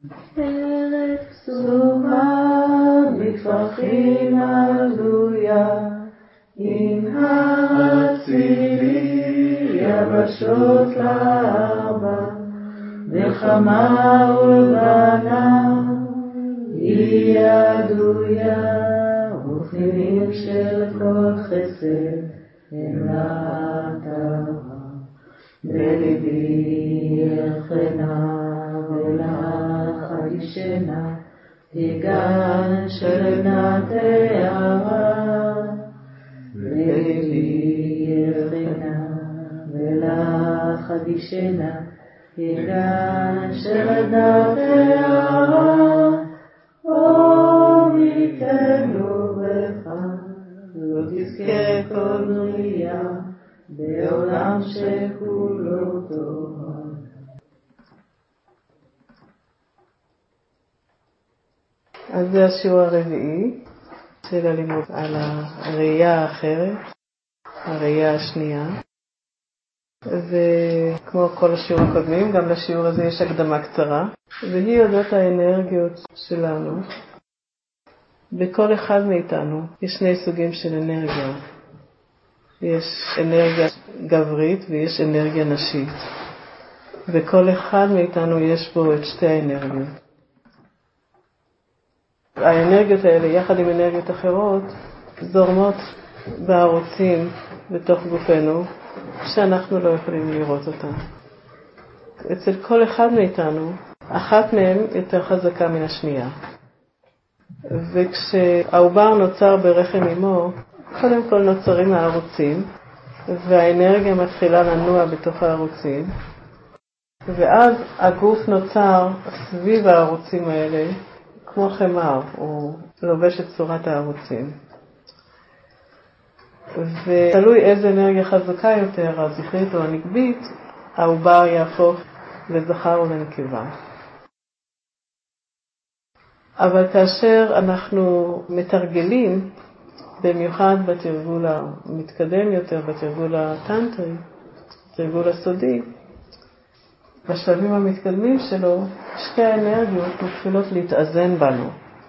ארץ קסומה מפרחים עלויה, עם הצילי יבשות לארבע, נחמה ולבנה היא עדויה, ופנינים של כל חסד הם לעטרה. בלבי יחנה ולך אדישנה, תיגן של נטערה. בלבי יחנה ולך אדישנה, תיגן של נטערה. אור ייתנו בך, לא תזכה כל בריאה, בעולם שכולו טוב. אז זה השיעור הרביעי של הלימוד על הראייה האחרת, הראייה השנייה. וכמו כל השיעורים הקודמים, גם לשיעור הזה יש הקדמה קצרה, והיא יודעת האנרגיות שלנו. בכל אחד מאיתנו יש שני סוגים של אנרגיה. יש אנרגיה גברית ויש אנרגיה נשית. וכל אחד מאיתנו יש בו את שתי האנרגיות. האנרגיות האלה, יחד עם אנרגיות אחרות, זורמות בערוצים בתוך גופנו, שאנחנו לא יכולים לראות אותם. אצל כל אחד מאיתנו, אחת מהן יותר חזקה מן השנייה. וכשהעובר נוצר ברחם אמו, קודם כל נוצרים הערוצים, והאנרגיה מתחילה לנוע בתוך הערוצים, ואז הגוף נוצר סביב הערוצים האלה, כמו חמר, הוא לובש את צורת הערוצים. ותלוי איזה אנרגיה חזקה יותר, הזכרית או הנקבית, העובר יהפוך לזכר או לנקבה. אבל כאשר אנחנו מתרגלים, במיוחד בתרגול המתקדם יותר, בתרגול הטנטרי, בתרגול הסודי, בשלבים המתקדמים שלו, שתי האנרגיות מתחילות להתאזן בנו.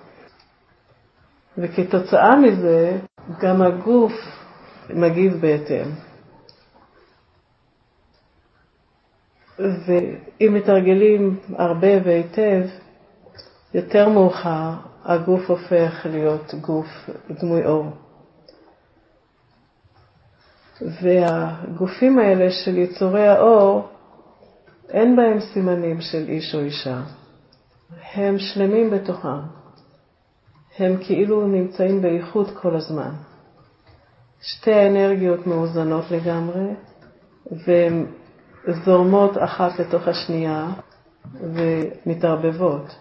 וכתוצאה מזה, גם הגוף מגיב בהתאם. ואם מתרגלים הרבה והיטב, יותר מאוחר, הגוף הופך להיות גוף דמוי אור. והגופים האלה של יצורי האור, אין בהם סימנים של איש או אישה. הם שלמים בתוכם. הם כאילו נמצאים באיכות כל הזמן. שתי האנרגיות מאוזנות לגמרי, והן זורמות אחת לתוך השנייה ומתערבבות.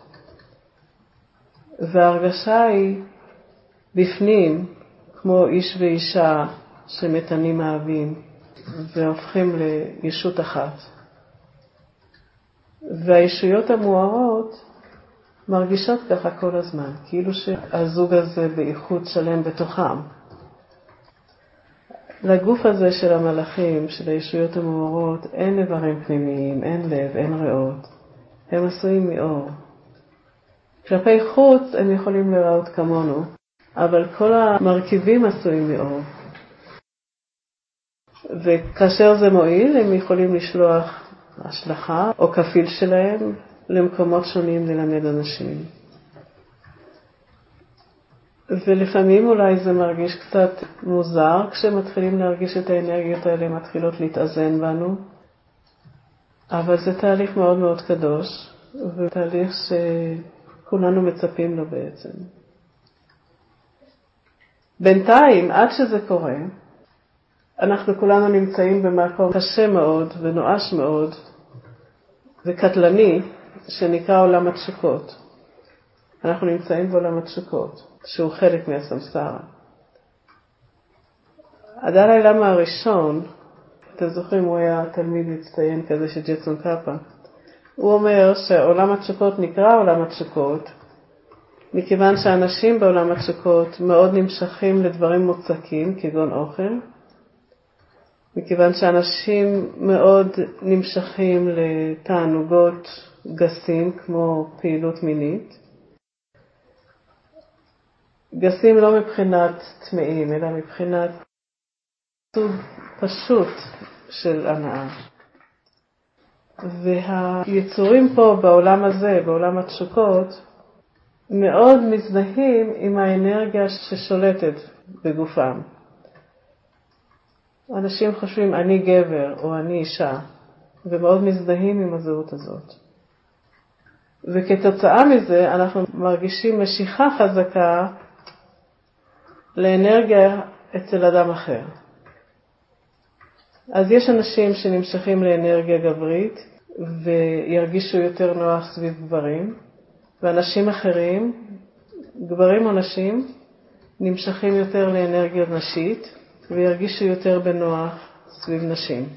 וההרגשה היא בפנים, כמו איש ואישה שמתנים אהבים והופכים לישות אחת. והישויות המוארות מרגישות ככה כל הזמן, כאילו שהזוג הזה באיכות שלם בתוכם. לגוף הזה של המלאכים, של הישויות המוארות, אין איברים פנימיים, אין לב, אין ריאות. הם עשויים מאור. כלפי חוץ הם יכולים לראות כמונו, אבל כל המרכיבים עשויים מאור. וכאשר זה מועיל, הם יכולים לשלוח השלכה או כפיל שלהם למקומות שונים ללמד אנשים. ולפעמים אולי זה מרגיש קצת מוזר, כשמתחילים להרגיש את האנרגיות האלה מתחילות להתאזן בנו. אבל זה תהליך מאוד מאוד קדוש, ותהליך שכולנו מצפים לו בעצם. בינתיים, עד שזה קורה, אנחנו כולנו נמצאים במקום קשה מאוד ונואש מאוד וקטלני, שנקרא עולם התשוקות. אנחנו נמצאים בעולם התשוקות, שהוא חלק מהסמסרה. הדלאי למה הראשון, אתם זוכרים, הוא היה תלמיד מצטיין כזה של ג'טסון קאפה. הוא אומר שעולם התשוקות נקרא עולם התשוקות, מכיוון שאנשים בעולם התשוקות מאוד נמשכים לדברים מוצקים, כגון אוכל, מכיוון שאנשים מאוד נמשכים לתענוגות גסים כמו פעילות מינית. גסים לא מבחינת טמאים, אלא מבחינת סוג פשוט של הנאה. והיצורים פה בעולם הזה, בעולם התשוקות, מאוד מזדהים עם האנרגיה ששולטת בגופם. אנשים חושבים אני גבר או אני אישה, ומאוד מזדהים עם הזהות הזאת. וכתוצאה מזה אנחנו מרגישים משיכה חזקה לאנרגיה אצל אדם אחר. אז יש אנשים שנמשכים לאנרגיה גברית וירגישו יותר נוח סביב גברים, ואנשים אחרים, גברים או נשים, נמשכים יותר לאנרגיה נשית וירגישו יותר בנוח סביב נשים.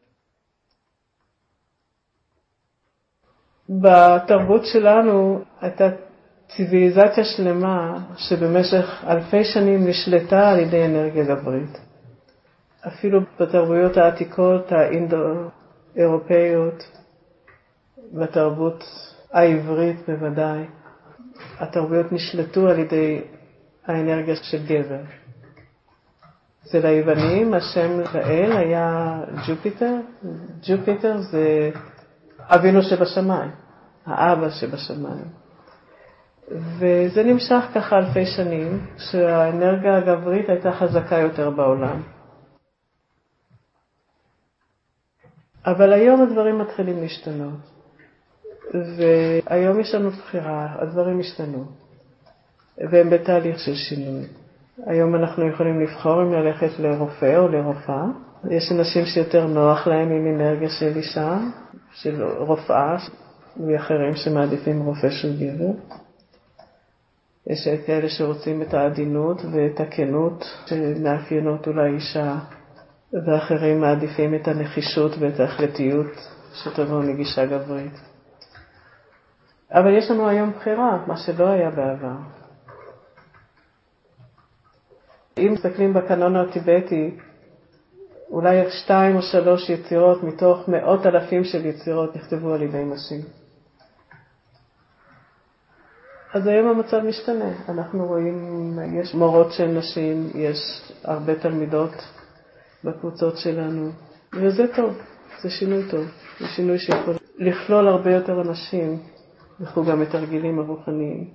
בתרבות שלנו הייתה ציוויליזציה שלמה שבמשך אלפי שנים נשלטה על ידי אנרגיה גברית. אפילו בתרבויות העתיקות האינדו-אירופאיות, בתרבות העברית בוודאי, התרבויות נשלטו על ידי האנרגיה של גבר. אצל היוונים השם לאל היה ג'ופיטר. ג'ופיטר זה אבינו שבשמיים, האבא שבשמיים. וזה נמשך ככה אלפי שנים, שהאנרגיה הגברית הייתה חזקה יותר בעולם. אבל היום הדברים מתחילים להשתנות. והיום יש לנו בחירה, הדברים השתנו. והם בתהליך של שינוי. היום אנחנו יכולים לבחור אם ללכת לרופא או לרופאה. יש אנשים שיותר נוח להם עם אנרגיה של אישה, של רופאה, ואחרים שמעדיפים רופא של גבר. יש כאלה שרוצים את העדינות ואת הכנות שמאפיינות אולי אישה, ואחרים מעדיפים את הנחישות ואת ההחלטיות שתבוא מגישה גברית. אבל יש לנו היום בחירה, מה שלא היה בעבר. אם מסתכלים בקנון הטיבטי, אולי 2 או 3 יצירות מתוך מאות אלפים של יצירות נכתבו על ידי נשים. אז היום המצב משתנה. אנחנו רואים, יש מורות של נשים, יש הרבה תלמידות בקבוצות שלנו, וזה טוב, זה שינוי טוב. זה שינוי שיכול לכלול הרבה יותר אנשים, וכו גם את הרגילים הרוחניים.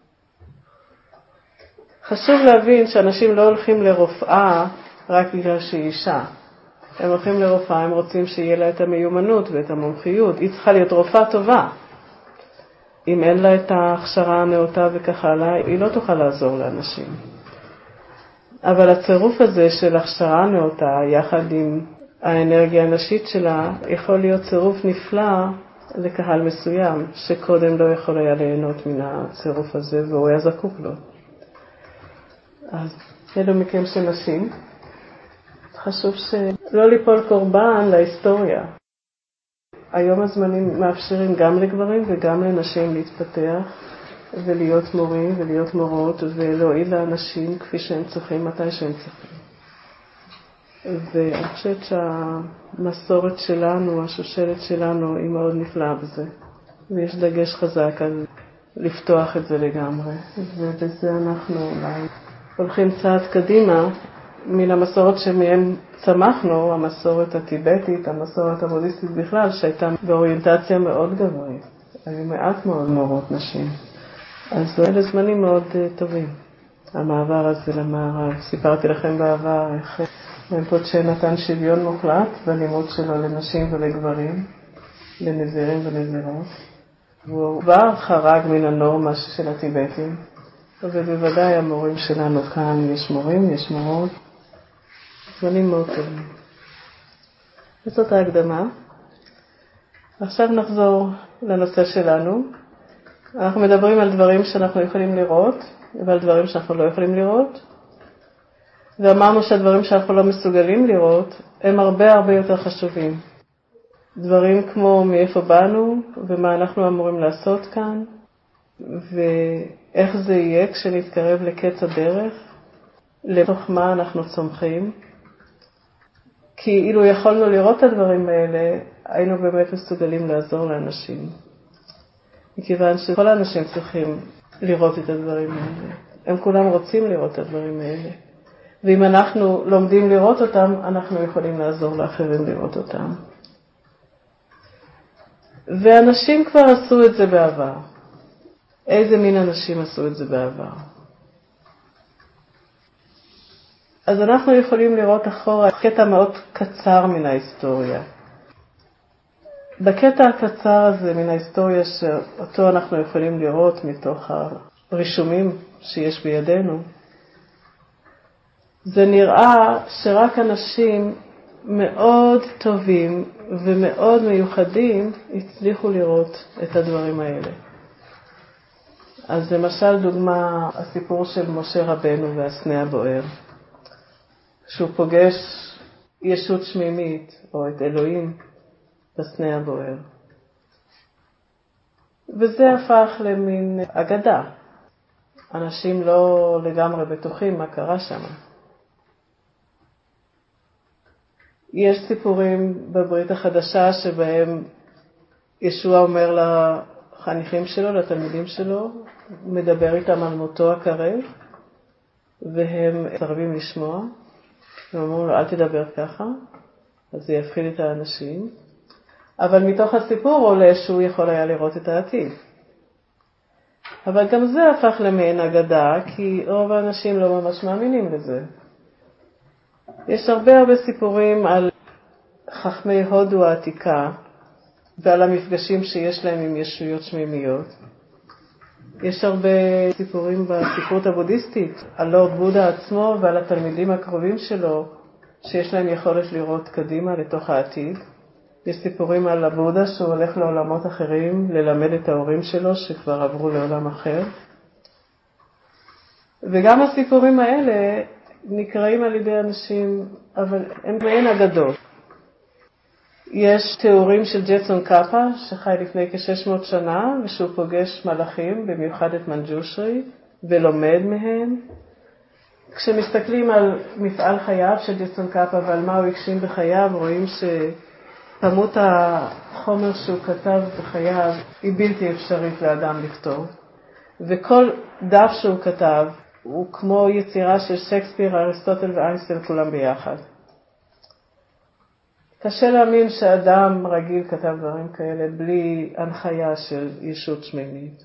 חשוב להבין שאנשים לא הולכים לרופאה רק בגלל שהיא אישה. הם הולכים לרופאה, הם רוצים שיהיה לה את המיומנות ואת המומחיות. היא צריכה להיות רופאה טובה. אם אין לה את ההכשרה הנאותה וכך הלאה, היא לא תוכל לעזור לאנשים. אבל הצירוף הזה של הכשרה נאותה, יחד עם האנרגיה הנשית שלה, יכול להיות צירוף נפלא לקהל מסוים, שקודם לא יכול היה ליהנות מן הצירוף הזה, והוא היה זקוק לו. אז אלו מכם שנשים, חשוב שלא ליפול קורבן להיסטוריה. היום הזמנים מאפשרים גם לגברים וגם לנשים להתפתח ולהיות מורים ולהיות מורות ולהועיל לאנשים כפי שהם צריכים, מתי שהם צריכים. ואני חושבת שהמסורת שלנו, השושלת שלנו, היא מאוד נפלאה בזה. ויש דגש חזק על לפתוח את זה לגמרי. ובזה אנחנו אולי הולכים צעד קדימה מן המסורת שמהם צמחנו, המסורת הטיבטית, המסורת הבודהיסטית בכלל, שהייתה באוריינטציה מאוד גברית. היו מעט מאוד מורות נשים. אז אלה זמנים מאוד טובים. המעבר הזה למערב. סיפרתי לכם בעבר איך מפוצ'ה נתן שוויון מוחלט בלימוד שלו לנשים ולגברים, לנזירים ולנזירות. והוא כבר חרג מן הנורמה של הטיבטים. ובוודאי המורים שלנו כאן, יש מורים, יש מורות. זמנים מאוד טובים. זאת ההקדמה. עכשיו נחזור לנושא שלנו. אנחנו מדברים על דברים שאנחנו יכולים לראות, ועל דברים שאנחנו לא יכולים לראות. ואמרנו שהדברים שאנחנו לא מסוגלים לראות, הם הרבה יותר חשובים. דברים כמו מאיפה באנו, ומה אנחנו אמורים לעשות כאן, ואיך זה יהיה כשנתקרב לקץ הדרך, לתוך מה אנחנו צומחים. כי אילו יכולנו לראות את הדברים האלה, היינו באמת מסוגלים לעזור לאנשים. מכיוון שכל האנשים צריכים לראות את הדברים האלה. הם כולם רוצים לראות את הדברים האלה. ואם אנחנו לומדים לראות אותם, אנחנו יכולים לעזור לאחרים לראות אותם. ואנשים כבר עשו את זה בעבר. איזה מין אנשים עשו את זה בעבר? אז אנחנו יכולים לראות אחורה קטע מאוד קצר מן ההיסטוריה. בקטע הקצר הזה מן ההיסטוריה שאותו אנחנו יכולים לראות מתוך הרישומים שיש בידינו, זה נראה שרק אנשים מאוד טובים ומאוד מיוחדים הצליחו לראות את הדברים האלה. אז למשל דוגמה, הסיפור של משה רבנו והסנה הבוער. שהוא פוגש ישות שמימית או את אלוהים בסנה הבוער. וזה הפך למין אגדה. אנשים לא לגמרי בטוחים מה קרה שם. יש סיפורים בברית החדשה שבהם ישוע אומר לחניכים שלו, לתלמידים שלו, מדבר איתם על מותו הקרב, והם מסרבים לשמוע. הם אמרו לו, אל תדבר ככה, אז זה יפחיד את האנשים. אבל מתוך הסיפור עולה שהוא יכול היה לראות את העתיד. אבל גם זה הפך למעין אגדה, כי רוב האנשים לא ממש מאמינים לזה. יש הרבה סיפורים על חכמי הודו העתיקה, ועל המפגשים שיש להם עם ישויות שמימיות. יש הרבה סיפורים בספרות הבודהיסטית על לורד בודה עצמו ועל התלמידים הקרובים שלו, שיש להם יכולת לראות קדימה לתוך העתיד. יש סיפורים על הבודה שהוא הולך לעולמות אחרים ללמד את ההורים שלו שכבר עברו לעולם אחר. וגם הסיפורים האלה נקראים על ידי אנשים, אבל הם מעין אגדות. יש תיאורים של ג'טסון קאפה שחי לפני כ-600 שנה ושהוא פוגש מלאכים, במיוחד את מנג'ושרי, ולומד מהם. כשמסתכלים על מפעל חייו של ג'טסון קאפה ועל מה הוא הגשים בחייו, רואים שכמות החומר שהוא כתב בחייו היא בלתי אפשרית לאדם לכתוב. וכל דף שהוא כתב הוא כמו יצירה של שייקספיר, אריסטוטל ואיינשטיין כולם ביחד. קשה להאמין שאדם רגיל כתב דברים כאלה בלי הנחיה של ישות שמימית.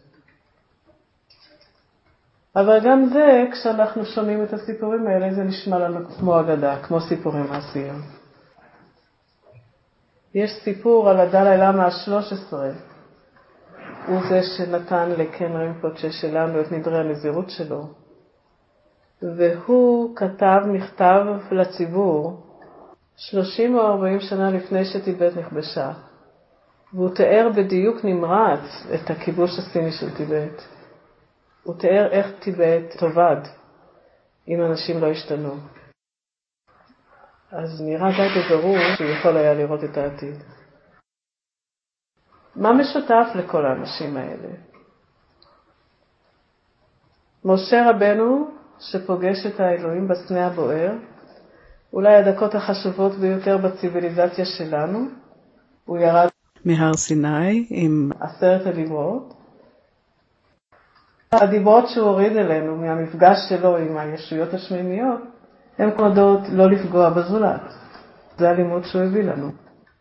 אבל גם זה, כשאנחנו שומעים את הסיפורים האלה, זה נשמע לנו כמו אגדה, כמו סיפורים מעשיים. יש סיפור על הדלאי לאמה ה-13, הוא זה שנתן לקן רימפוצ'ה שלנו את נדרי הנזירות שלו, והוא כתב מכתב לציבור 30 או 40 שנה לפני שטיבט נכבשה, והוא תיאר בדיוק נמרץ את הכיבוש הסיני של טיבט. הוא תיאר איך טיבט תובד אם אנשים לא השתנו. אז נראה די בברור שהוא יכול היה לראות את העתיד. מה משותף לכל האנשים האלה? משה רבנו שפוגש את האלוהים בסנה הבוער, אולי הדקות החשובות ביותר בציביליזציה שלנו, הוא ירד מהר סיני עם 10 הדיברות. הדיברות שהוא הוריד אלינו מהמפגש שלו עם הישויות השמימיות, הם נועדות לא לפגוע בזולת. זה הלימוד שהוא הביא לנו.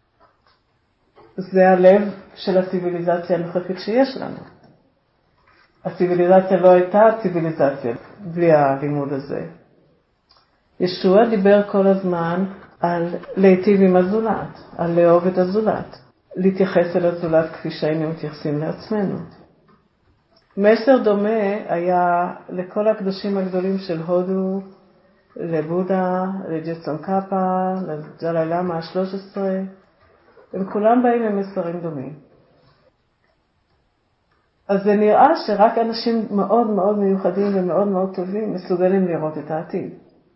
זה הלב של הציביליזציה הנוכחית שיש לנו. הציביליזציה לא הייתה ציביליזציה בלי הלימוד הזה. ישוע דיבר כל הזמן על להיטיב עם הזולת, על לאהוב את הזולת, להתייחס אל הזולת כפי שהיינו מתייחסים לעצמנו. מסר דומה היה לכל הקדושים הגדולים של הודו, לבודה, לג'טסון קאפה, לדלאי לאמה ה-13. הם כולם באים עם מסרים דומים. אז זה נראה שרק אנשים מאוד מאוד מיוחדים ומאוד מאוד טובים מסוגלים לראות את העתיד.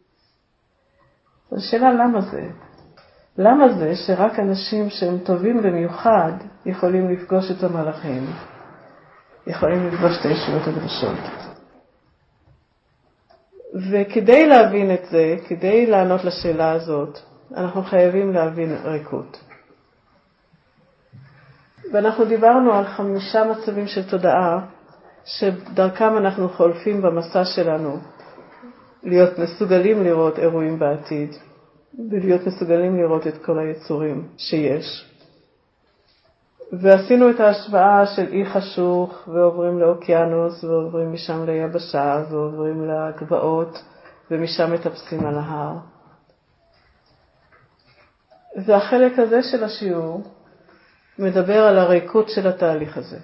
השאלה למה זה? למה זה שרק אנשים שהם טובים במיוחד יכולים לפגוש את המלאכים, יכולים לפגוש את הישויות הקדושות? וכדי להבין את זה, כדי לענות לשאלה הזאת, אנחנו חייבים להבין ריקות. ואנחנו דיברנו על 5 מצבים של תודעה, שדרכם אנחנו חולפים במסע שלנו, להיות מסוגלים לראות אירועים בעתיד, ולהיות מסוגלים לראות את כל היצורים שיש. ועשינו את ההשוואה של אי חשוך, ועוברים לאוקיינוס, ועוברים משם ליבשה, ועוברים לגבעות, ומשם מטפסים על ההר. והחלק הזה של השיעור מדבר על הריקות של התהליך הזה.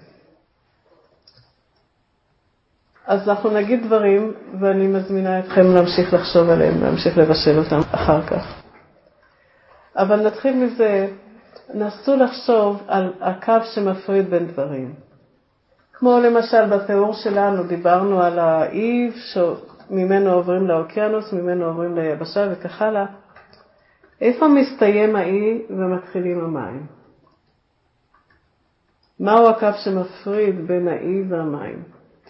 אז אנחנו נגיד דברים, ואני מזמינה אתכם להמשיך לחשוב עליהם, להמשיך לבשל אותם אחר כך. אבל נתחיל מזה, נסו לחשוב על הקו שמפריד בין דברים. כמו למשל בתיאור שלנו, דיברנו על האי שממנו עוברים לאוקיינוס, ממנו עוברים ליבשה וכך הלאה. איפה מסתיים האי ומתחילים המים? מהו הקו שמפריד בין האי והמים?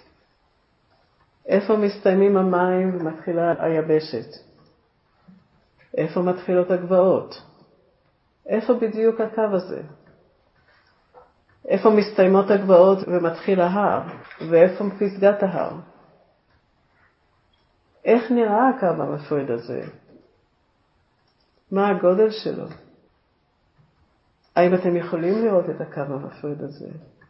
איפה מסתיימים המים ומתחילה היבשת? איפה מתחילות הגבעות? איפה בדיוק הקו הזה? איפה מסתיימות הגבעות ומתחיל ההר? ואיפה פסגת ההר? איך נראה הקו המפריד הזה? מה הגודל שלו? האם אתם יכולים לראות את הקו המפריד הזה?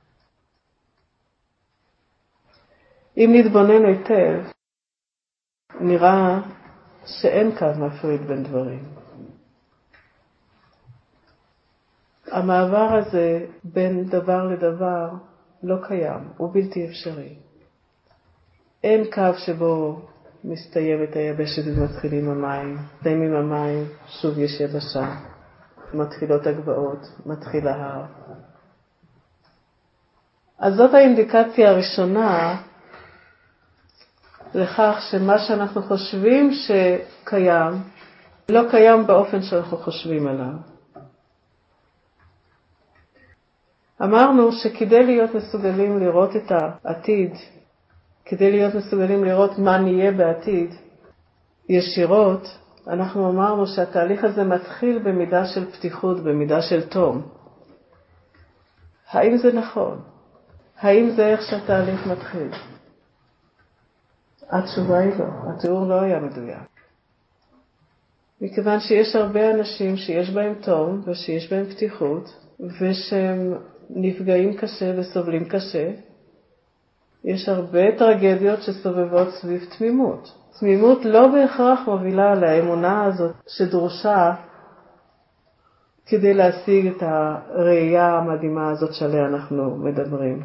אם נתבונן היטב, נראה שאין קו מפריד בין דברים. המעבר הזה בין דבר לדבר לא קיים, הוא בלתי אפשרי. אין קו שבו מסתיימת היבשת ומתחילים המים, מסתיימים המים, שוב יש יבשה, מתחילות הגבעות, מתחיל ההר. אז זאת האינדיקציה הראשונה לכך שמה שאנחנו חושבים שקיים, לא קיים באופן שאנחנו חושבים עליו. אמרנו שכדי להיות מסוגלים לראות את העתיד, כדי להיות מסוגלים לראות מה נהיה בעתיד, ישירות, אנחנו אמרנו שהתהליך הזה מתחיל במידה של פתיחות, במידה של תום. האם זה נכון? האם זה איך שהתהליך מתחיל? התשובה היא לא, התיאור לא היה מדויק. מכיוון שיש הרבה אנשים שיש בהם תום ושיש בהם פתיחות, ושהם נפגעים קשה וסובלים קשה, יש הרבה טרגדיות שסובבות סביב תמימות. תמימות לא בהכרח מובילה לאמונה הזאת שדרושה כדי להשיג את הראייה המדהימה הזאת שעליה אנחנו מדברים.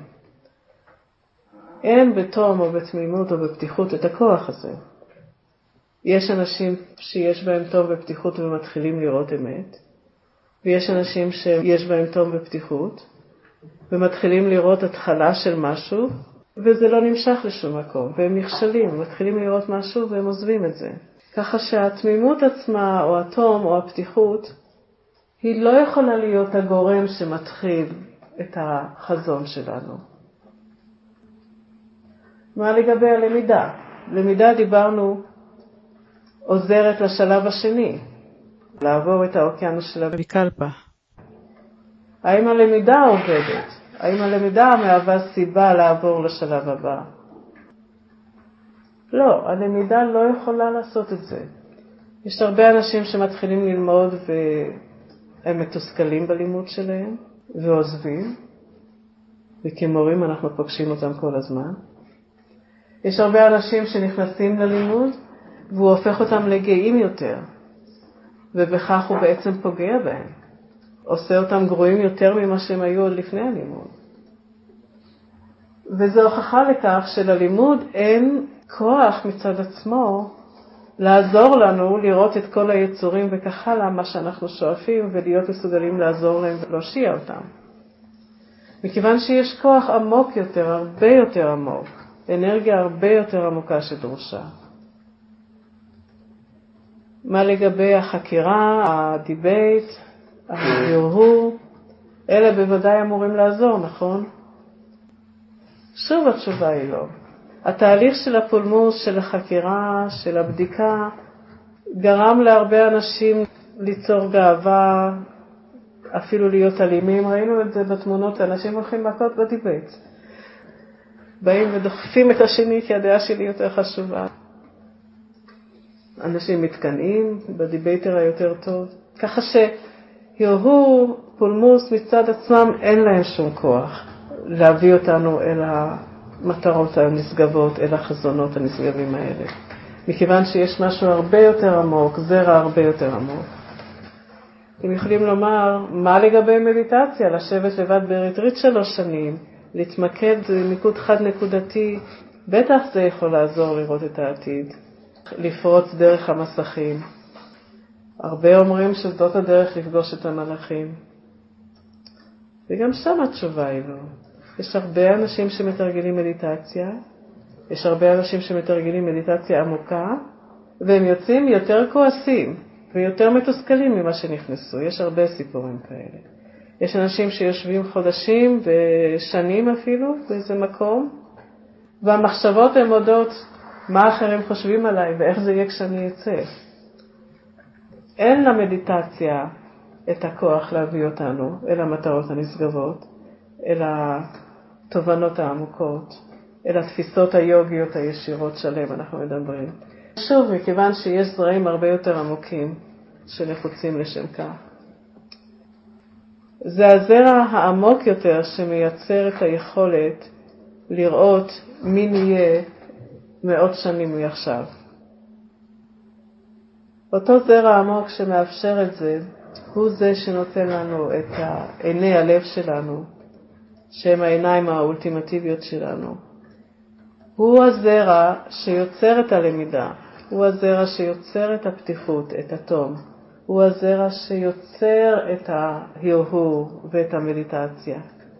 אין בתום או בתמימות או בפתיחות את הכוח הזה. יש אנשים שיש בהם תום ופתיחות ומתחילים לראות אמת, ויש אנשים שיש בהם תום ופתיחות ומתחילים לראות התחלה של משהו, וזה לא נמשך לשום מקום, והם נכשלים, מתחילים לראות משהו והם עוזבים את זה. ככה שהתמימות עצמה או התום או הפתיחות היא לא יכולה להיות הגורם שמתחיל את החזון שלנו. מה לגבי הלמידה? למידה דיברנו עוזרת לשלב השני, לעבור את האוקיינוס של הוויקלפה. האם הלמידה עובדת? האם הלמידה מהווה סיבה לעבור לשלב הבא? לא, הלמידה לא יכולה לעשות את זה. יש הרבה אנשים שמתחילים ללמוד והם מתוסכלים בלימוד שלהם ועוזבים, וכמורים אנחנו פוגשים אותם כל הזמן. יש הרבה אנשים שנכנסים ללימוד והוא הופך אותם לגאים יותר, ובכך הוא בעצם פוגע בהם. עושה אותם גרועים יותר ממה שהם היו עוד לפני הלימוד. וזו הוכחה לכך שללימוד אין כוח מצד עצמו לעזור לנו לראות את כל היצורים וכך הלאה, מה שאנחנו שואפים, ולהיות מסוגלים לעזור להם ולהושיע אותם. מכיוון שיש כוח עמוק יותר, הרבה יותר עמוק, אנרגיה הרבה יותר עמוקה שדרושה. מה לגבי החקירה, הדיבייט, ההרהור, אלה בוודאי אמורים לעזור, נכון? שוב התשובה היא לא. התהליך של הפולמוס, של החקירה, של הבדיקה, גרם להרבה אנשים ליצור גאווה, אפילו להיות אלימים, ראינו את זה בתמונות, אנשים הולכים מכות בדיבייט. באים ודוחפים את השני כי הדעה שלי יותר חשובה. אנשים מתקנאים בדיבייטר היותר טוב, ככה שהרהור, פולמוס מצד עצמם אין להם שום כוח להביא אותנו אל המטרות הנשגבות, אל החזונות הנשגבים האלה. מכיוון שיש משהו הרבה יותר עמוק, זרע הרבה יותר עמוק. אתם יכולים לומר, מה לגבי מדיטציה? לשבת לבד בריטריט 3 שנים, להתמקד במיקוד חד נקודתי, בטח זה יכול לעזור לראות את העתיד, לפרוץ דרך המסכים. הרבה אומרים שזאת הדרך לפגוש את המלאכים. וגם שם התשובה היא לא. יש הרבה אנשים שמתרגלים מדיטציה, יש הרבה אנשים שמתרגלים מדיטציה עמוקה, והם יוצאים יותר כועסים ויותר מתוסכלים ממה שנכנסו. יש הרבה סיפורים כאלה. יש אנשים שיושבים חודשים ושנים אפילו באיזה מקום, והמחשבות הן יודעות מה אחרים חושבים עליי ואיך זה יהיה כשאני אצא. אין למדיטציה את הכוח להביא אותנו אל המטרות הנשגבות, אל התובנות העמוקות, אל התפיסות היוגיות הישירות שלהם אנחנו מדברים. שוב, מכיוון שיש זרעים הרבה יותר עמוקים שנחוצים לשם כך. זה הזרע העמוק יותר שמייצר את היכולת לראות מי נהיה מאות שנים מעכשיו. אותו זרע עמוק שמאפשר את זה, הוא זה שנותן לנו את עיני הלב שלנו, שהם העיניים האולטימטיביות שלנו. הוא הזרע שיוצר את הלמידה, הוא הזרע שיוצר את הפתיחות, את התום. הוא הזרע שיוצר את ההרהור ואת המדיטציה.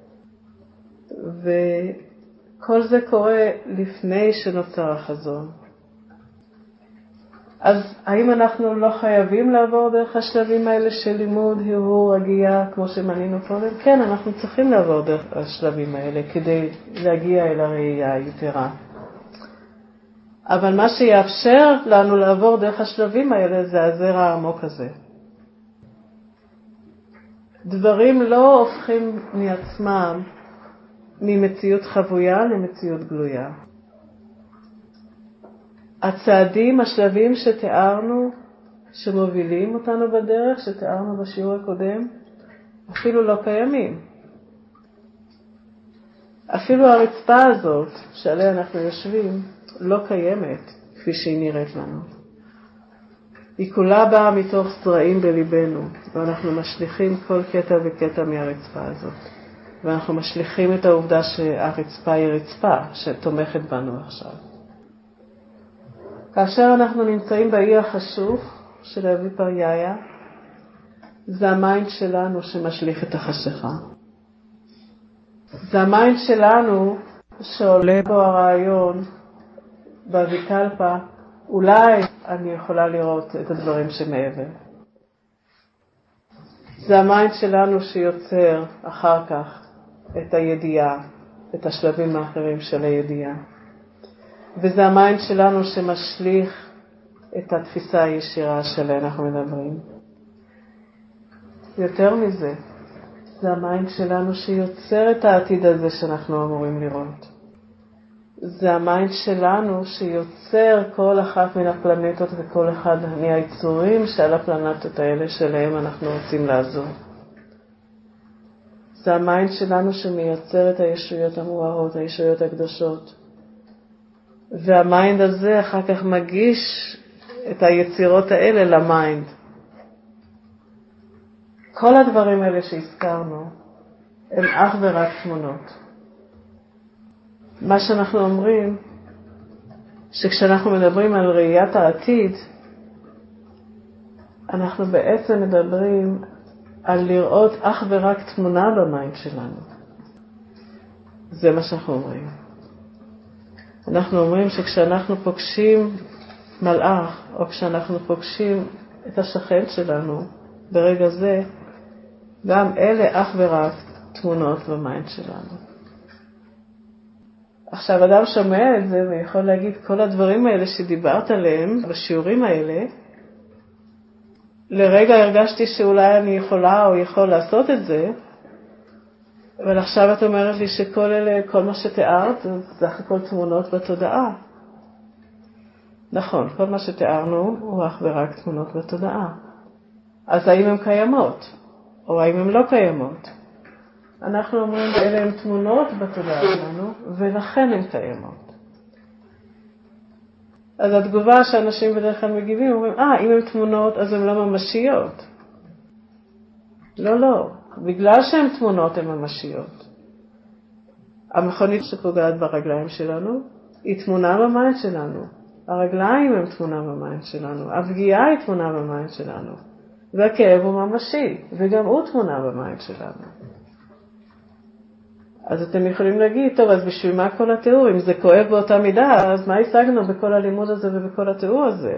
וכל זה קורה לפני שנוצר החזון. אז האם אנחנו לא חייבים לעבור דרך השלבים האלה של לימוד, הרהור, הגייה, כמו שמנינו קודם? כן, אנחנו צריכים לעבור דרך השלבים האלה כדי להגיע אל הראייה היתרה. אבל מה שיאפשר לנו לעבור דרך השלבים האלה זה הזרע העמוק הזה. דברים לא הופכים מעצמם ממציאות חבויה למציאות גלויה. הצעדים, השלבים שתיארנו, שמובילים אותנו בדרך, שתיארנו בשיעור הקודם, אפילו לא קיימים. אפילו הרצפה הזאת שעליה אנחנו יושבים לא קיימת כפי שהיא נראית לנו. היא כולה באה מתוך זרעים בליבנו, ואנחנו משליכים כל קטע וקטע מהרצפה הזאת. ואנחנו משליכים את העובדה שהרצפה היא רצפה שתומכת בנו עכשיו. כאשר אנחנו נמצאים באי החשוך של הוויפרייה, זה המיינד שלנו שמשליך את החשיכה. זה המיינד שלנו שעולה בו הרעיון בוויקלפה, אולי אני יכולה לראות את הדברים שמעבר. זה המיינד שלנו שיוצר אחר כך את הידיעה, את השלבים האחרים של הידיעה. וזה המיינד שלנו שמשליך את התפיסה הישירה שלנו אנחנו מדברים. יותר מזה, זה המיינד שלנו שיוצר את העתיד הזה שאנחנו אמורים לראות. זה המיינד שלנו שיוצר כל אחת מן הפלנטות וכל אחד מהיצורים שעל הפלנטות האלה שלהם אנחנו רוצים לעזור. זה המיינד שלנו שמייצר את הישויות המוארות, הישויות הקדושות. והמיינד הזה אחר כך מגיש את היצירות האלה למיינד. כל הדברים האלה שהזכרנו הם אך ורק תמונות. מה שאנחנו אומרים, שכשאנחנו מדברים על ראיית העתיד, אנחנו בעצם מדברים על לראות אך ורק תמונה במיינד שלנו. זה מה שאנחנו אומרים. אנחנו אומרים שכשאנחנו פוגשים מלאך, או כשאנחנו פוגשים את השכן שלנו, ברגע זה, גם אלה אך ורק תמונות במיינד שלנו. עכשיו, אדם שומע את זה ויכול להגיד כל הדברים האלה שדיברת עליהם בשיעורים האלה, לרגע הרגשתי שאולי אני יכולה או יכול לעשות את זה, אבל עכשיו את אומרת לי שכל אלה, כל מה שתיארת, זה אך הכל תמונות בתודעה. נכון, כל מה שתיארנו הוא אך ורק תמונות בתודעה. אז האם הן קיימות? או האם הן לא קיימות? אנחנו אומרים שאלה הן תמונות בתודעה שלנו, ולכן הן קיימות. אז התגובה שאנשים בדרך כלל מגיבים, אומרים, אם הן תמונות, אז הן לא ממשיות. לא. בגלל שהן תמונות הן ממשיות. המכונית שפוגעת ברגליים שלנו, היא תמונה במיינד שלנו. הרגליים הן תמונה במיינד שלנו. הפגיעה היא תמונה במיינד שלנו. והכאב הוא ממשי, וגם הוא תמונה במיינד שלנו. אז אתם יכולים להגיד, טוב, אז בשביל מה כל התיאור? אם זה כואב באותה מידה, אז מה השגנו בכל הלימוד הזה ובכל התיאור הזה?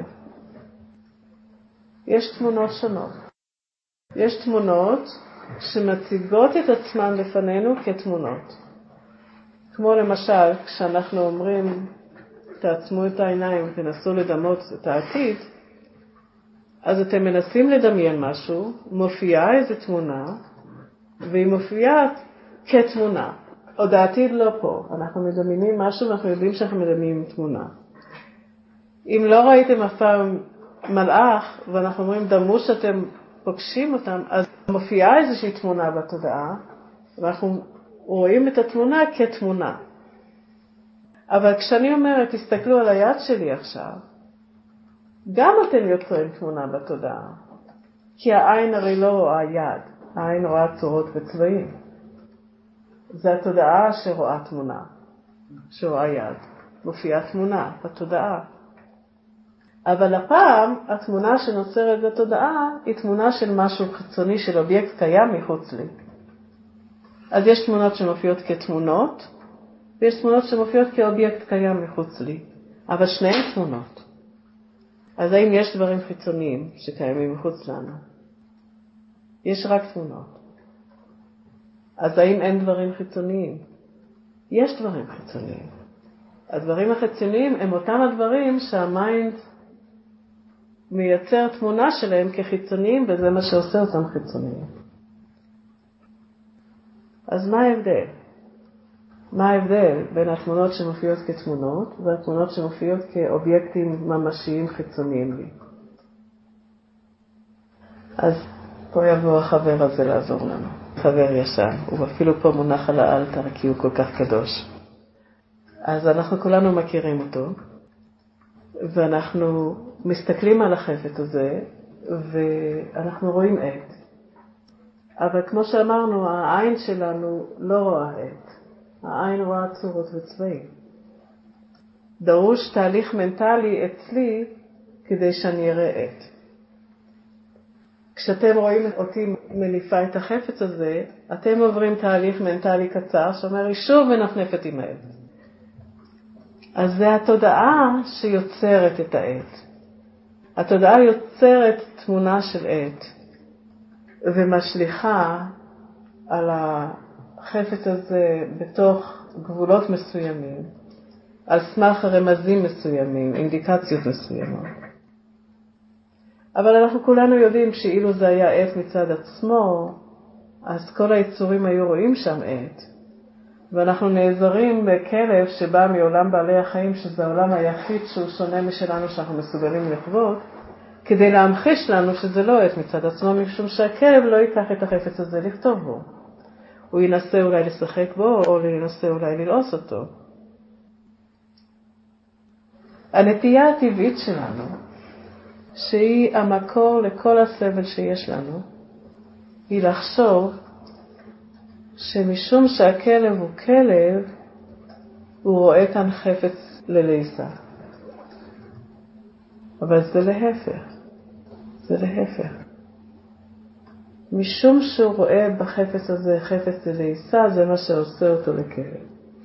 יש תמונות שונות. יש תמונות שמציגות את עצמן לפנינו כתמונות. כמו למשל, כשאנחנו אומרים, תעצמו את העיניים ותנסו לדמות את העתיד, אז אתם מנסים לדמיין משהו, מופיעה איזו תמונה, והיא מופיעה כתמונה. עוד העתיד לא פה. אנחנו מדמיינים משהו ואנחנו יודעים שאנחנו מדמיינים תמונה. אם לא ראיתם אף פעם מלאך, ואנחנו אומרים דמו שאתם פוגשים אותם, אז מופיעה איזושהי תמונה בתודעה, ואנחנו רואים את התמונה כתמונה. אבל כשאני אומרת, תסתכלו על היד שלי עכשיו, גם אתם יוצרים תמונה בתודעה. כי העין הרי לא רואה יד, העין רואה צורות וצבעים. זה התודעה שרואה תמונה, שרואה יד, מופיעה תמונה בתודעה. אבל הפעם, התמונה שנוצרת בתודעה היא תמונה של משהו חיצוני, של אובייקט קיים מחוץ לי. אז יש תמונות שמופיעות כתמונות, ויש תמונות שמופיעות כאובייקט קיים מחוץ לי. אבל שניהם תמונות. אז האם יש דברים חיצוניים שקיימים מחוץ לנו? יש רק תמונות. אז האם אין דברים חיצוניים? יש דברים חיצוניים. הדברים החיצוניים הם אותם הדברים שהמיינד מייצר תמונה שלהם כחיצוניים, וזה מה שעושה אותם חיצוניים. אז מה ההבדל? מה ההבדל בין התמונות שמופיעות כתמונות והתמונות שמופיעות כאובייקטים ממשיים חיצוניים לי? אז פה יבוא החבר הזה לעזור לנו. חבר ישן, הוא אפילו פה מונח על האלתר כי הוא כל כך קדוש. אז אנחנו כולנו מכירים אותו, ואנחנו מסתכלים על החפץ הזה, ואנחנו רואים עת. אבל כמו שאמרנו, העין שלנו לא רואה עת. העין רואה צורות וצבעים. דרוש תהליך מנטלי אצלי כדי שאני אראה עת. כשאתם רואים אותי מניפה את החפץ הזה, אתם עוברים תהליך מנטלי קצר שאומר לי שוב מנפנפת עם העת. אז זה התודעה שיוצרת את העת. התודעה יוצרת תמונה של עת ומשליחה על החפץ הזה בתוך גבולות מסוימים, על סמך רמזים מסוימים, אינדיקציות מסוימות. אבל אנחנו כולנו יודעים שאילו זה היה עת מצד עצמו, אז כל היצורים היו רואים שם עת. ואנחנו נעזרים בכלב שבא מעולם בעלי החיים, שזה העולם היחיד שהוא שונה משלנו שאנחנו מסוגלים לחוות, כדי להמחיש לנו שזה לא עת מצד עצמו, משום שהכלב לא ייקח את החפץ הזה לכתוב בו. הוא ינסה אולי לשחק בו, או ינסה אולי ללעוס אותו. הנטייה הטבעית שלנו, שהיא המקור לכל הסבל שיש לנו, היא לחשוב שמשום שהכלב הוא כלב, הוא רואה כאן חפץ ללעיסה. אבל זה להפך. זה להפך. משום שהוא רואה בחפץ הזה חפץ ללעיסה, זה מה שעושה אותו לכלב.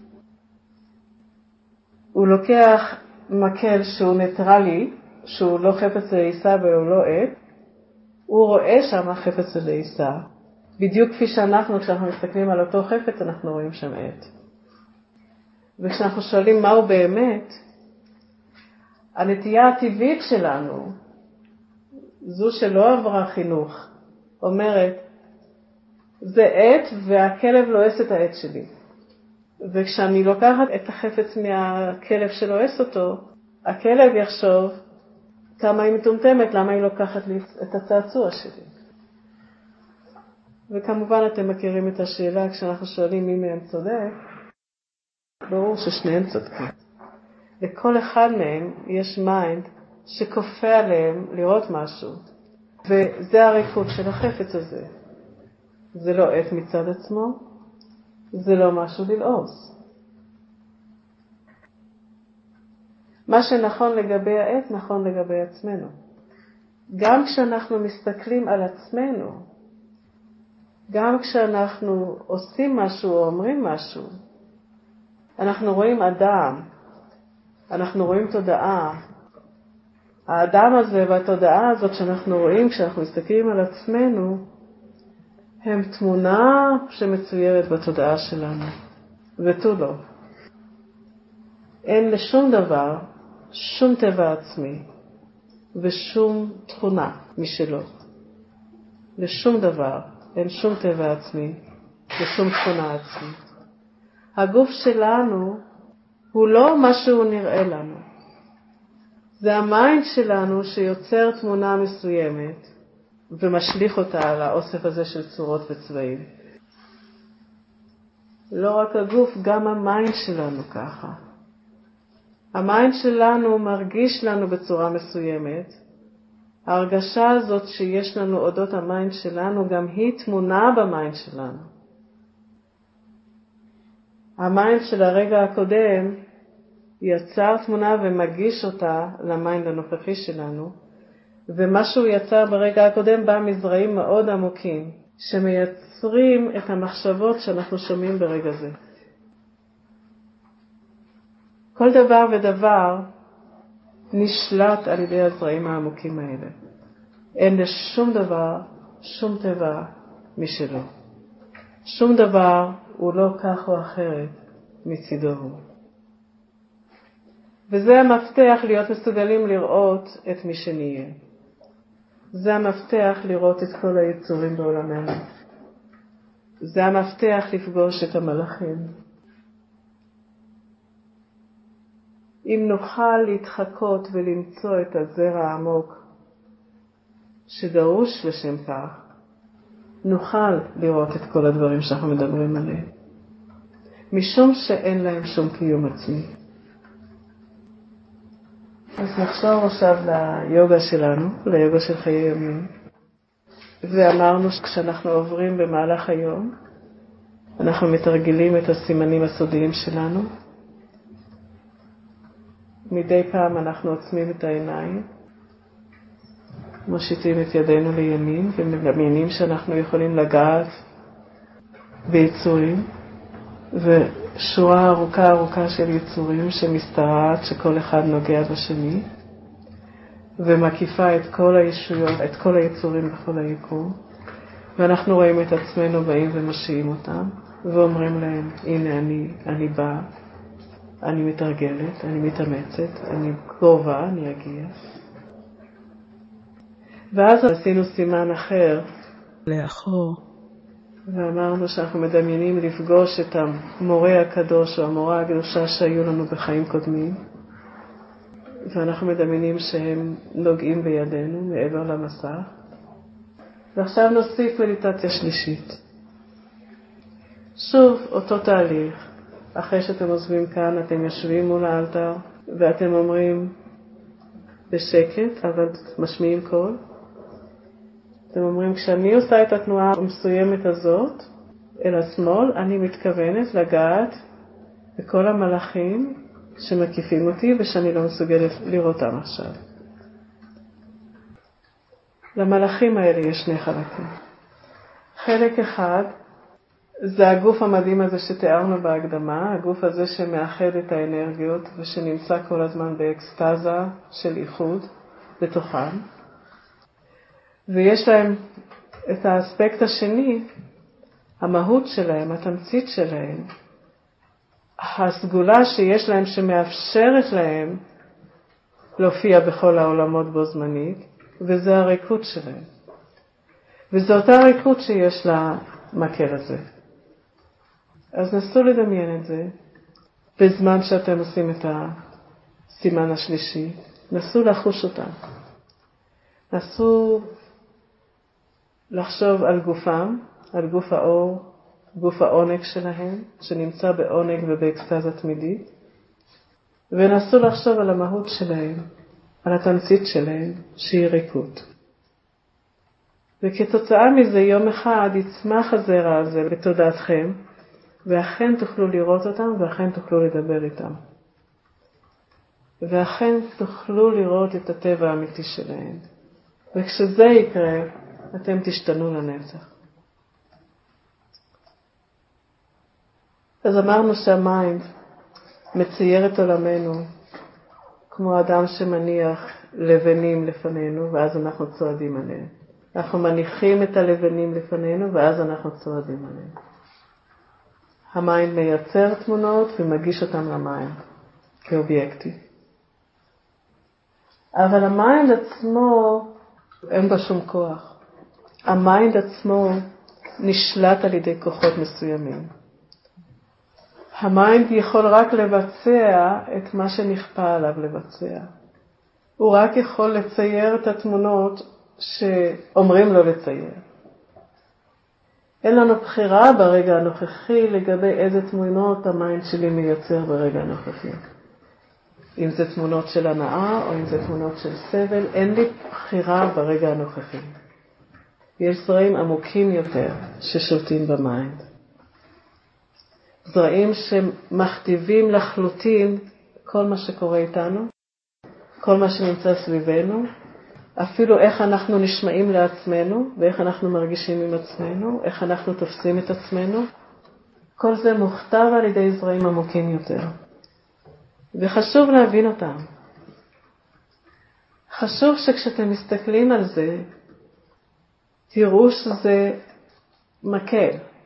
הוא לוקח מקל שהוא ניטרלי, שהוא לא חפץ ללעיסה והוא לא עת, הוא רואה שם חפץ ללעיסה, בדיוק כפי שאנחנו, כשאנחנו מסתכלים על אותו חפץ, אנחנו רואים שם עת. וכשאנחנו שואלים מהו באמת, הנטייה הטבעית שלנו זו שלא עברה חינוך, אומרת, זה עט והכלב לועס את העט שלי. וכשאני לוקחת את החפץ מהכלב שלועס אותו, הכלב יחשוב כמה היא מטומטמת, למה היא לוקחת לי את הצעצוע שלי. וכמובן אתם מכירים את השאלה כשאנחנו שואלים מי מהם צודק, ברור ששניהם צודקים. לכל אחד מהם יש מיינד שכופה עליהם לראות משהו, וזה הריקוד של החפץ הזה. זה לא עט מצד עצמו, זה לא משהו ללעוס. מה שנכון לגבי העט נכון לגבי עצמנו. גם כשאנחנו מסתכלים על עצמנו, גם כשאנחנו עושים משהו או אומרים משהו, אנחנו רואים אדם, אנחנו רואים תודעה. האדם הזה והתודעה הזאת שאנחנו רואים כשאנחנו מסתכלים על עצמנו, הם תמונה שמצוירת בתודעה שלנו. ותו לא. אין לשום דבר, שום טבע עצמי, ושום תכונה משלו. לשום דבר, אין שום טבע עצמי, ושום תכונה עצמית. הגוף שלנו הוא לא מה שהוא נראה לנו. זה המיינד שלנו שיוצר תמונה מסוימת, ומשליך אותה על האוסף הזה של צורות וצבעים. לא רק הגוף, גם המיינד שלנו ככה. המיינד שלנו מרגיש לנו בצורה מסוימת. ההרגשה הזאת שיש לנו אודות המיינד שלנו, גם היא תמונה במיינד שלנו. המיינד של הרגע הקודם יצר תמונה ומגיש אותה למיינד הנוכחי שלנו, ומה שהוא יצר ברגע הקודם בא מזרעים מאוד עמוקים, שמייצרים את המחשבות שאנחנו שומעים ברגע זה. כל דבר ודבר נשלט על ידי הזרעים העמוקים האלה. אין לשום דבר, שום טבע משלו. שום דבר הוא לא כך או אחרת מצידו הוא. וזה המפתח להיות מסוגלים לראות את מי שנהיה. זה המפתח לראות את כל היצורים בעולמנו. זה המפתח לפגוש את המלאכים. אם נוכל להתחקות ולמצוא את הזרע העמוק שדרוש לשם כך, נוכל לראות את כל הדברים שאנחנו מדברים עליהם. משום שאין להם שום קיום עצמי. אז נחזור עכשיו ליוגה שלנו, ליוגה של חיי ימים. ואמרנו שכשאנחנו עוברים במהלך היום, אנחנו מתרגלים את הסימנים הסודיים שלנו. מדי פעם אנחנו עוצמים את העיניים, מושיטים את ידינו לימין ומדמיינים שאנחנו יכולים לגעת ביצורים, ושורה ארוכה של יצורים שמסתרעת, שכל אחד נוגע בשני, ומקיפה את כל הישויות, את כל היצורים בכל היקום. ואנחנו רואים את עצמנו באים ומשיעים אותם, ואומרים להם, הנה אני בא, אני מתרגלת, אני מתאמצת, אני קרובה, אני אגיע. ואז עשינו סימן אחר לאחור, ואמרנו שאנחנו מדמיינים לפגוש את המורה הקדוש או המורה הקדושה שהיו לנו בחיים קודמים, ואנחנו מדמיינים שהם נוגעים בידינו מעבר למסך. ועכשיו נוסיף מדיטציה שלישית. שוב אותו תהליך. אחרי שאתם עוזבים כאן, אתם יושבים מול האלתר, ואתם אומרים בשקט, אבל משמיעים קול. אתם אומרים, כשאני עושה את התנועה המסוימת הזאת אל השמאל, אני מתכוונת לגעת בכל המלאכים שמקיפים אותי ושאני לא מסוגלת לראותם עכשיו. למלאכים האלה יש שני חלקים. חלק אחד זה הגוף המדהים הזה שתיארנו בהקדמה, הגוף הזה שמאחד את האנרגיות ושנמצא כל הזמן באקסטאזה של איחוד בתוכם. ויש להם את האספקט השני, המהות שלהם, התמצית שלהם, הסגולה שיש להם שמאפשרת להם להופיע בכל העולמות בו זמנית, וזה הריקות שלהם. וזו אותה ריקות שיש למקל הזה. אז נסו לדמיין את זה, בזמן שאתם עושים את הסימן השלישי, נסו לחוש אותם. נסו לחשוב על גופם, על גוף האור, גוף העונג שלהם, שנמצא בעונג ובאקסטזה תמידית, ונסו לחשוב על המהות שלהם, על התמצית שלהם, שהיא ריקות. וכתוצאה מזה יום אחד יצמח הזרע הזה בתודעתכם, ואכן תוכלו לראות אותם, ואכן תוכלו לדבר איתם. ואכן תוכלו לראות את הטבע האמיתי שלהם. וכשזה יקרה, אתם תשתנו לנצח. אז אמרנו שהמיינד מצייר את עולמנו כמו אדם שמניח לבנים לפנינו, ואז אנחנו צועדים עליהם. אנחנו מניחים את הלבנים לפנינו, ואז אנחנו צועדים עליהם. המיינד מייצר תמונות ומגיש אותם למיינד כאובייקטי. אבל המיינד עצמו אין בו שום כוח. המיינד עצמו נשלט על ידי כוחות מסוימים. המיינד יכול רק לבצע את מה שנכפה עליו לבצע. הוא רק יכול לצייר את התמונות שאומרים לו לצייר. אין לנו בחירה ברגע הנוכחי לגבי איזה תמונות המיינד שלי מייצר ברגע הנוכחי. אם זה תמונות של הנאה או אם זה תמונות של סבל, אין לי בחירה ברגע הנוכחי. יש זרעים עמוקים יותר ששולטים במיינד. זרעים שמכתיבים לחלוטין כל מה שקורה איתנו, כל מה שנמצא סביבנו, אפילו איך אנחנו נשמעים לעצמנו ואיך אנחנו מרגישים עם עצמנו, איך אנחנו תופסים את עצמנו. כל זה מוכתב על ידי זרעים עמוקים יותר. וחשוב להבין אותם. חשוב שכשאתם מסתכלים על זה, תראו שזה מקל.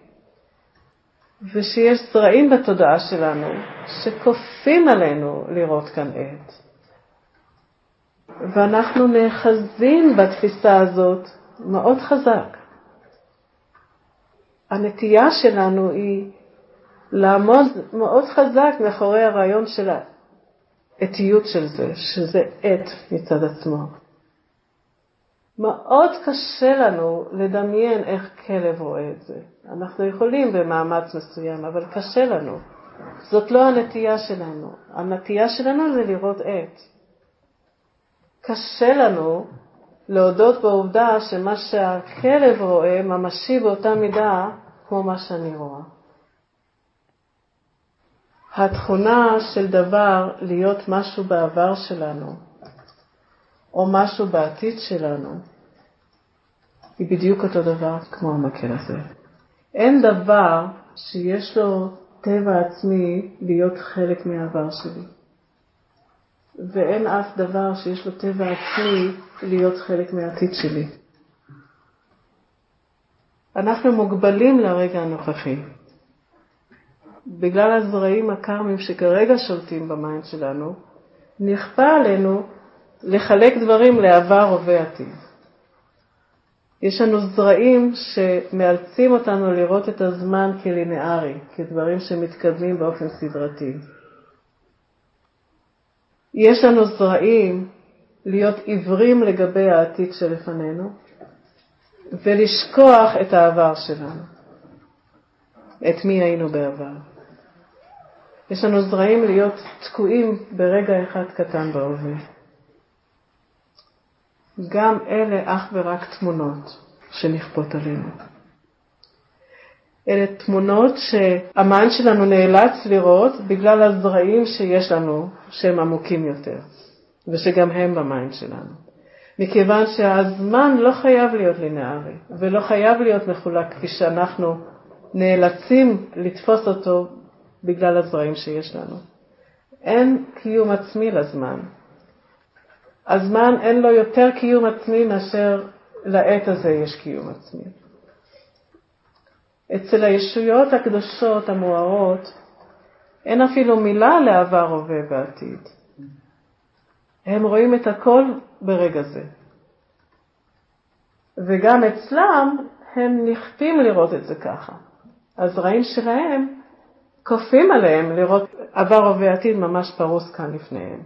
ושיש זרעים בתודעה שלנו שכופים עלינו לראות כאן עת. ואנחנו נאחזים בתפיסה הזאת מאוד חזק. הנטייה שלנו היא לעמוד מאוד חזק מאחורי הרעיון של האתיות של זה, שזה עת מצד עצמו. מאוד קשה לנו לדמיין איך כלב רואה את זה. אנחנו יכולים במאמץ מסוים, אבל קשה לנו. זאת לא הנטייה שלנו. הנטייה שלנו זה לראות עת. קשה לנו להודות בעובדה שמה שהכלב רואה ממשי באותה מידה כמו מה שאני רואה. התכונה של דבר להיות משהו בעבר שלנו, או משהו בעתיד שלנו, היא בדיוק אותו דבר כמו המקל הזה. אין דבר שיש לו טבע עצמי להיות חלק מהעבר שלי. ואין אף דבר שיש לו טבע עצמי להיות חלק מהעתיד שלי. אנחנו מוגבלים לרגע הנוכחי. בגלל הזרעים הקרמים שכרגע שולטים במיינד שלנו, נכפה עלינו לחלק דברים לעבר הווה עתיד. יש לנו זרעים שמאלצים אותנו לראות את הזמן כלינארי, כדברים שמתקדמים באופן סדרתי. יש לנו זרעים להיות עיוורים לגבי העתיד שלפנינו, ולשכוח את העבר שלנו, את מי היינו בעבר. יש לנו זרעים להיות תקועים ברגע אחד קטן בהווה. גם אלה אך ורק תמונות שנכפות עלינו. אלה תמונות שהמיינד שלנו נאלץ לראות בגלל הזרעים שיש לנו שהם עמוקים יותר, ושגם הם במיינד שלנו. מכיוון שהזמן לא חייב להיות לינארי, ולא חייב להיות מחולק כפי שאנחנו נאלצים לתפוס אותו בגלל הזרעים שיש לנו. אין קיום עצמי לזמן. הזמן אין לו יותר קיום עצמי מאשר לעת הזה יש קיום עצמי. אצל הישויות הקדושות המוארות אין אפילו מילה לעבר הווה ועתיד. הם רואים את הכל ברגע זה. וגם אצלם הם נכפים לראות את זה ככה. הזרעים שלהם כופים עליהם לראות עבר ועתיד ממש פרוס כאן לפניהם.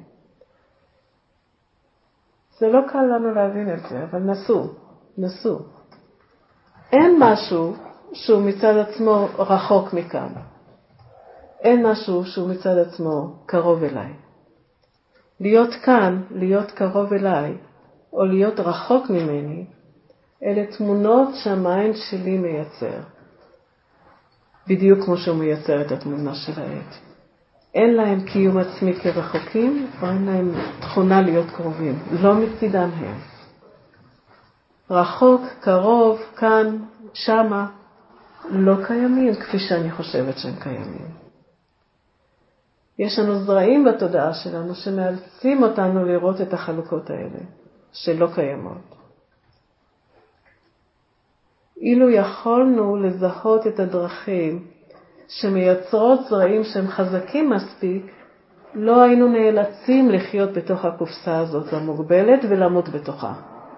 זה לא קל לנו להבין את זה, אבל נסו. אין משהו שהוא מצד עצמו רחוק מכאן. אין משהו שהוא מצד עצמו קרוב אליי. להיות כאן, להיות קרוב אליי, או להיות רחוק ממני, אלה תמונות שהמיינד שלי מייצר. בדיוק כמו שהוא מייצר את התמונה של העד. אין להם קיום עצמי כרחוקים, או אין להם תכונה להיות קרובים. לא מצידם הם. רחוק, קרוב, כאן, שמה, לא קיימים כפי שאני חושבת שהם קיימים. יש לנו זרעים בתודעה שלנו שמאלצים אותנו לראות את החלוקות האלה, שלא קיימות. אילו יכולנו לזהות את הדרכים שמייצרות זרעים שהם חזקים מספיק, לא היינו נאלצים לחיות בתוך הקופסה הזאת המוגבלת ולמות בתוכה.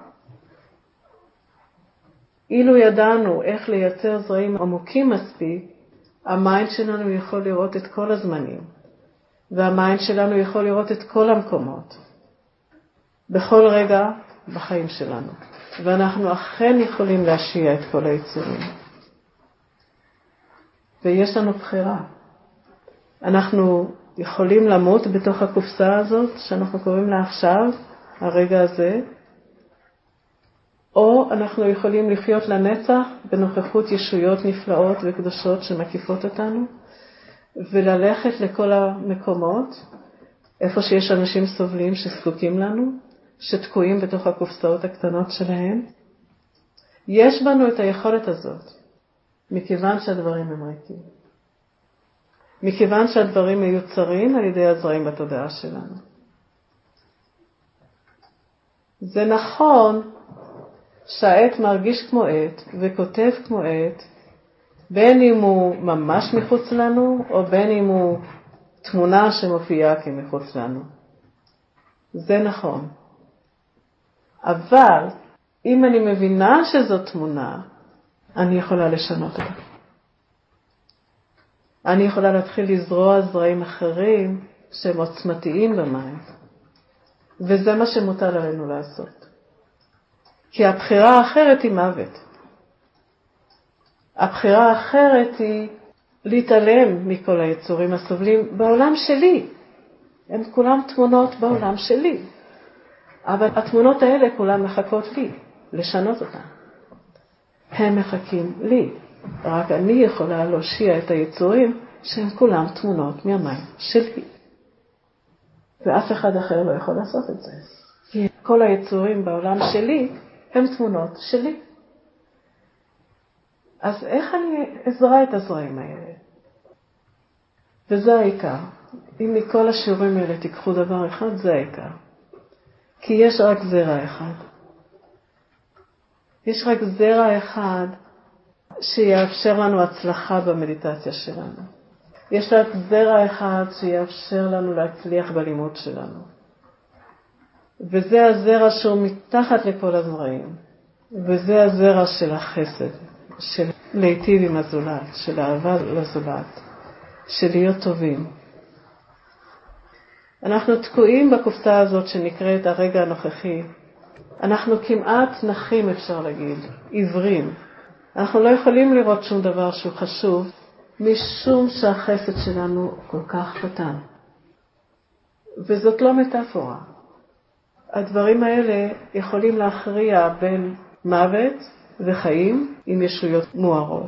אילו ידענו איך לייצר זרעים עמוקים מספיק, המיינד שלנו יכול לראות את כל הזמנים, והמיינד שלנו יכול לראות את כל המקומות, בכל רגע בחיים שלנו. ואנחנו אכן יכולים להשיע את כל היצורים. ויש לנו בחירה. אנחנו יכולים למות בתוך הקופסה הזאת, שאנחנו קוראים לה עכשיו, הרגע הזה, או אנחנו יכולים לחיות לנצח בנוכחות ישויות נפלאות וקדושות שמקיפות אותנו, וללכת לכל המקומות, איפה שיש אנשים סובלים שזקוקים לנו, שתקועים בתוך הקופסאות הקטנות שלהם. יש בנו את היכולת הזאת, מכיוון שהדברים הם ריקים. מכיוון שהדברים מיוצרים על ידי הזרעים בתודעה שלנו. זה נכון שהעת מרגיש כמו עת וכותב כמו עת, בין אם הוא ממש מחוץ לנו, או בין אם הוא תמונה שמופיעה כמחוץ לנו. זה נכון. אבל אם אני מבינה שזו תמונה, אני יכולה לשנות אותה. אני יכולה להתחיל לזרוע זרעים אחרים שהם עוצמתיים במים. וזה מה שמוטל עלינו לעשות. כי הבחירה האחרת היא מוות. הבחירה האחרת היא להתעלם מכל היצורים הסובלים בעולם שלי. הם כולם תמונות בעולם שלי. אבל התמונות האלה כולם מחכות לי, לשנות אותן. הם מחכים לי. רק אני יכולה להושיע את היצורים שהם כולם תמונות מהמים שלי. ואף אחד אחר לא יכול לעשות את זה. כי כל היצורים בעולם שלי הם תמונות שלי. אז איך אני אזרע את הזרעים האלה? וזה העיקר. אם מכל השיעורים האלה תיקחו דבר אחד, זה העיקר. כי יש רק זרע אחד. יש רק זרע אחד שיאפשר לנו הצלחה במדיטציה שלנו. יש רק זרע אחד שיאפשר לנו להצליח בלימוד שלנו. וזה הזרע שהוא מתחת לכל הזרעים. וזה הזרע של החסד, של להיטיב עם הזולת, של אהבה לזולת, של להיות טובים. אנחנו תקועים בקופסה הזאת שנקראת הרגע הנוכחי. אנחנו כמעט נחים, אפשר להגיד, עיוורים. אנחנו לא יכולים לראות שום דבר שהוא חשוב, משום שהחסד שלנו כל כך קטן. וזאת לא מטאפורה. הדברים האלה יכולים להכריע בין מוות וחיים עם ישויות מוארות.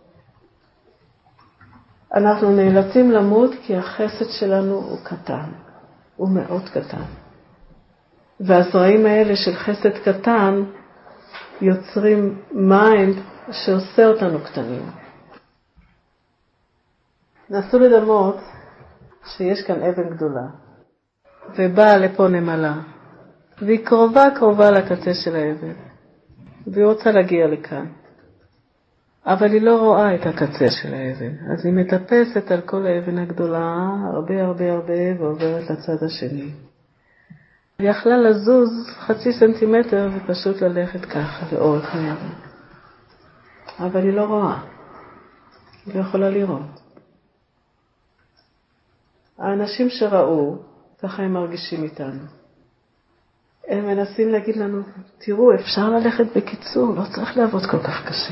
אנחנו נאלצים למות כי החסד שלנו הוא קטן. הוא מאוד קטן. והזרעים האלה של חסד קטן יוצרים מיינד שעושה אותנו קטנים. נסו לדמות שיש כאן אבן גדולה, ובאה לפה נמלה, והיא קרובה לקצה של האבן, והיא רוצה להגיע לכאן. אבל היא לא רואה את הקצה של האבן, אז היא מטפסת על כל האבן הגדולה הרבה ועוברת לצד השני. היא יכלה לזוז 0.5 סנטימטר ופשוט ללכת ככה לאורך הירח. אבל היא לא רואה. היא לא יכולה לראות. האנשים שראו, ככה הם מרגישים איתנו. הם מנסים להגיד לנו, תראו, אפשר ללכת בקיצור, לא צריך לעבוד כל כך קשה.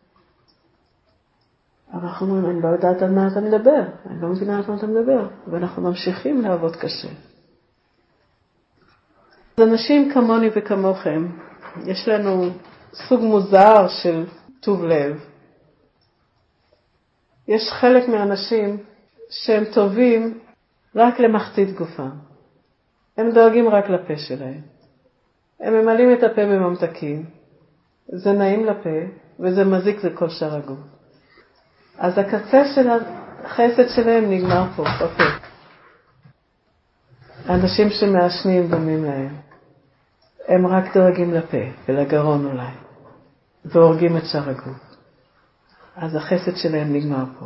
אבל אנחנו אומרים, אני לא יודעת על מה אתה מדבר, אני לא מבינה על מה אתה מדבר, ואנחנו ממשיכים לעבוד קשה. אז אנשים כמוני וכמוכם, יש לנו סוג מוזר של טוב לב. יש חלק מהאנשים שהם טובים רק למחצית גופם. הם דואגים רק לפה שלהם. הם ממלאים את הפה בממתקים, זה נעים לפה וזה מזיק לכל שאר הגוף. אז הקצה של החסד שלהם נגמר פה, בפה. האנשים שמעשנים דומים להם, הם רק דואגים לפה ולגרון אולי, והורגים את שאר הגוף. אז החסד שלהם נגמר פה.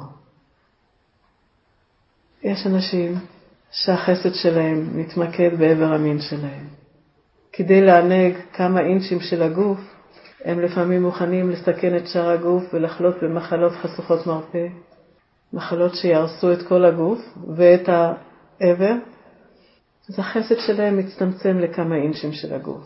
יש אנשים שהחסד שלהם מתמקד בעבר המין שלהם. כדי לענג כמה אינצ'ים של הגוף, הם לפעמים מוכנים לסכן את שאר הגוף ולחלות במחלות חשוכות מרפא, מחלות שירסו את כל הגוף ואת העבר, אז החסד שלהם מצטמצם לכמה אינצ'ים של הגוף.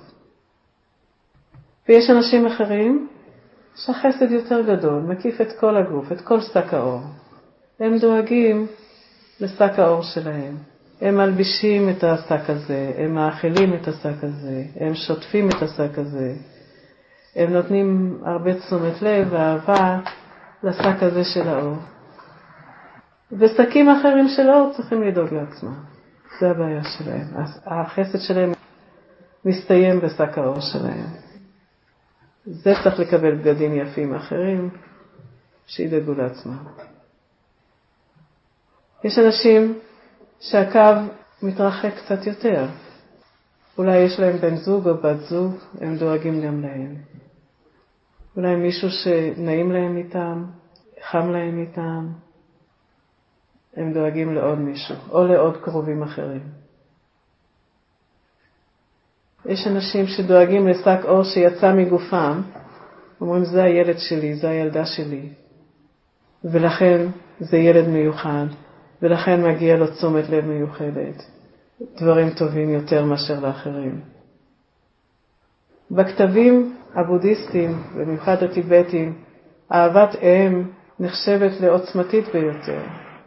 ויש אנשים אחרים שהחסד יותר גדול, מקיף את כל הגוף, את כל שק האור. הם דואגים לשק האור שלהם. הם מלבישים את השק הזה, הם מאכילים את השק הזה, הם שוטפים את השק הזה. הם נותנים הרבה תשומת לב ואהבה לשק הזה של האור. ושקים אחרים של האור צריכים לדאוג לעצמם. זה הבעיה שלהם. החסד שלהם מסתיים בשק האור שלהם. זה צריך לקבל בגדים יפים אחרים שידאגו לעצמם. יש אנשים שהקו מתרחק קצת יותר. אולי יש להם בן זוג או בת זוג, הם דואגים גם להם. אולי מישהו שנעים להם איתם, חם להם איתם, הם דואגים לעוד מישהו, או לעוד קרובים אחרים. יש אנשים שדואגים לשק אור שיצא מגופם, אומרים זה הילד שלי, זה הילדה שלי, ולכן זה ילד מיוחד, ולכן מגיע לו תשומת לב מיוחדת, דברים טובים יותר מאשר לאחרים. בכתבים הבודהיסטיים, במיוחד הטיבטיים, אהבת אם נחשבת לעוצמתית ביותר.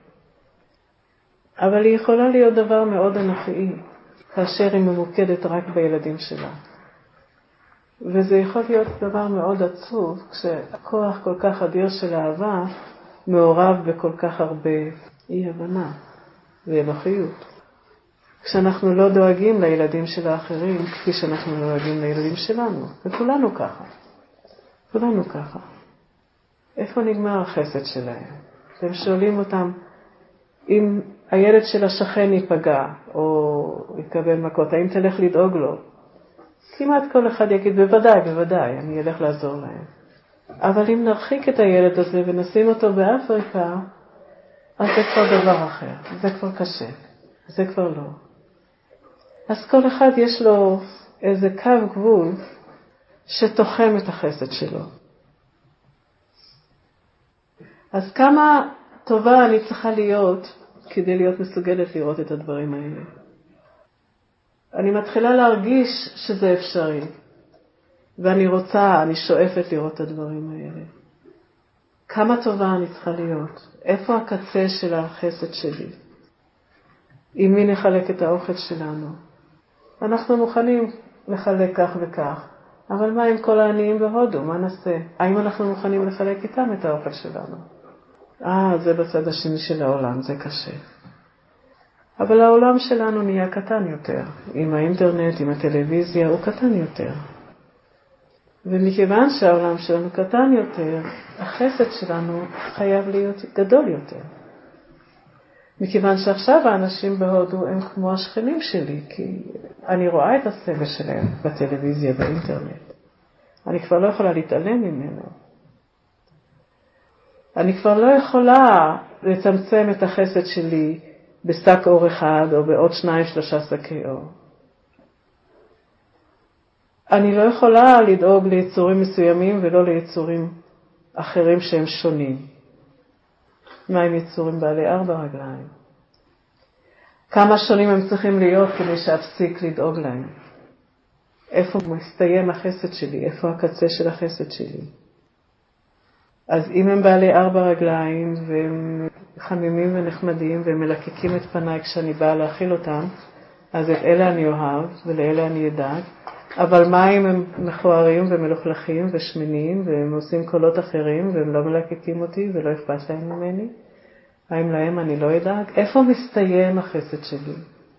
אבל היא יכולה להיות דבר מאוד אנוכי, כאשר היא ממוקדת רק בילדים שלה. וזה יכול להיות דבר מאוד עצוב, כשהכוח כל כך אדיר של אהבה מעורב בכל כך הרבה אי-הבנה ואלוכיות. כשאנחנו לא דואגים לילדים של האחרים, כפי שאנחנו לא דואגים לילדים שלנו. וכולנו ככה. כולנו ככה. איפה נגמר החסד שלהם? אתם שואלים אותם, אם הילד של השכן ייפגע, או יקבל מכות, האם תלך לדאוג לו? כמעט כל אחד יגיד, בוודאי, בוודאי, אני אלך לעזור להם. אבל אם נרחיק את הילד הזה ונשים אותו באפריקה, אז זה כבר דבר אחר. זה כבר קשה. זה כבר לא. אז כל אחד יש לו איזה קו גבול שתוחם את החסד שלו. אז כמה טובה אני צריכה להיות כדי להיות מסוגלת לראות את הדברים האלה. אני מתחילה להרגיש שזה אפשרי. ואני רוצה, אני שואפת לראות את הדברים האלה. כמה טובה אני צריכה להיות? איפה הקצה של החסד שלי? עם מי נחלק את האוכל שלנו? אנחנו מוכנים לחלק כך וכך, אבל מה עם כל העניים בהודו? מה נעשה? האם אנחנו מוכנים לחלק איתם את האוכל שלנו? זה בצד השני של העולם, זה קשה. אבל העולם שלנו נהיה קטן יותר. עם האינטרנט, עם הטלוויזיה, הוא קטן יותר. ומכיוון שהעולם שלנו קטן יותר, החסד שלנו חייב להיות גדול יותר. מכיוון שעכשיו האנשים בהודו הם כמו השכנים שלי, כי אני רואה את הסבל שלהם בטלוויזיה, באינטרנט. אני כבר לא יכולה להתעלם ממנו. אני כבר לא יכולה לצמצם את החסד שלי בשק אור אחד או בעוד 2-3 שקי אור. אני לא יכולה לדאוג ליצורים מסוימים ולא ליצורים אחרים שהם שונים. מה עם יצורים בעלי 4 רגליים? כמה שונים הם צריכים להיות כדי שאפסיק לדאוג להם? איפה מסתיים החסד שלי? איפה הקצה של החסד שלי? אז אם הם בעלי 4 רגליים והם חמימים ונחמדים והם מלקקים את פניי כשאני באה להאכיל אותם, אז את אלה אני אוהב ולאלה אני אדאג. אבל מה אם הם מכוערים ומלוכלכים ושמנים והם עושים קולות אחרים והם לא מלקקים אותי ולא אכפת להם ממני? האם להם אני לא אדאג? איפה מסתיים החסד שלי?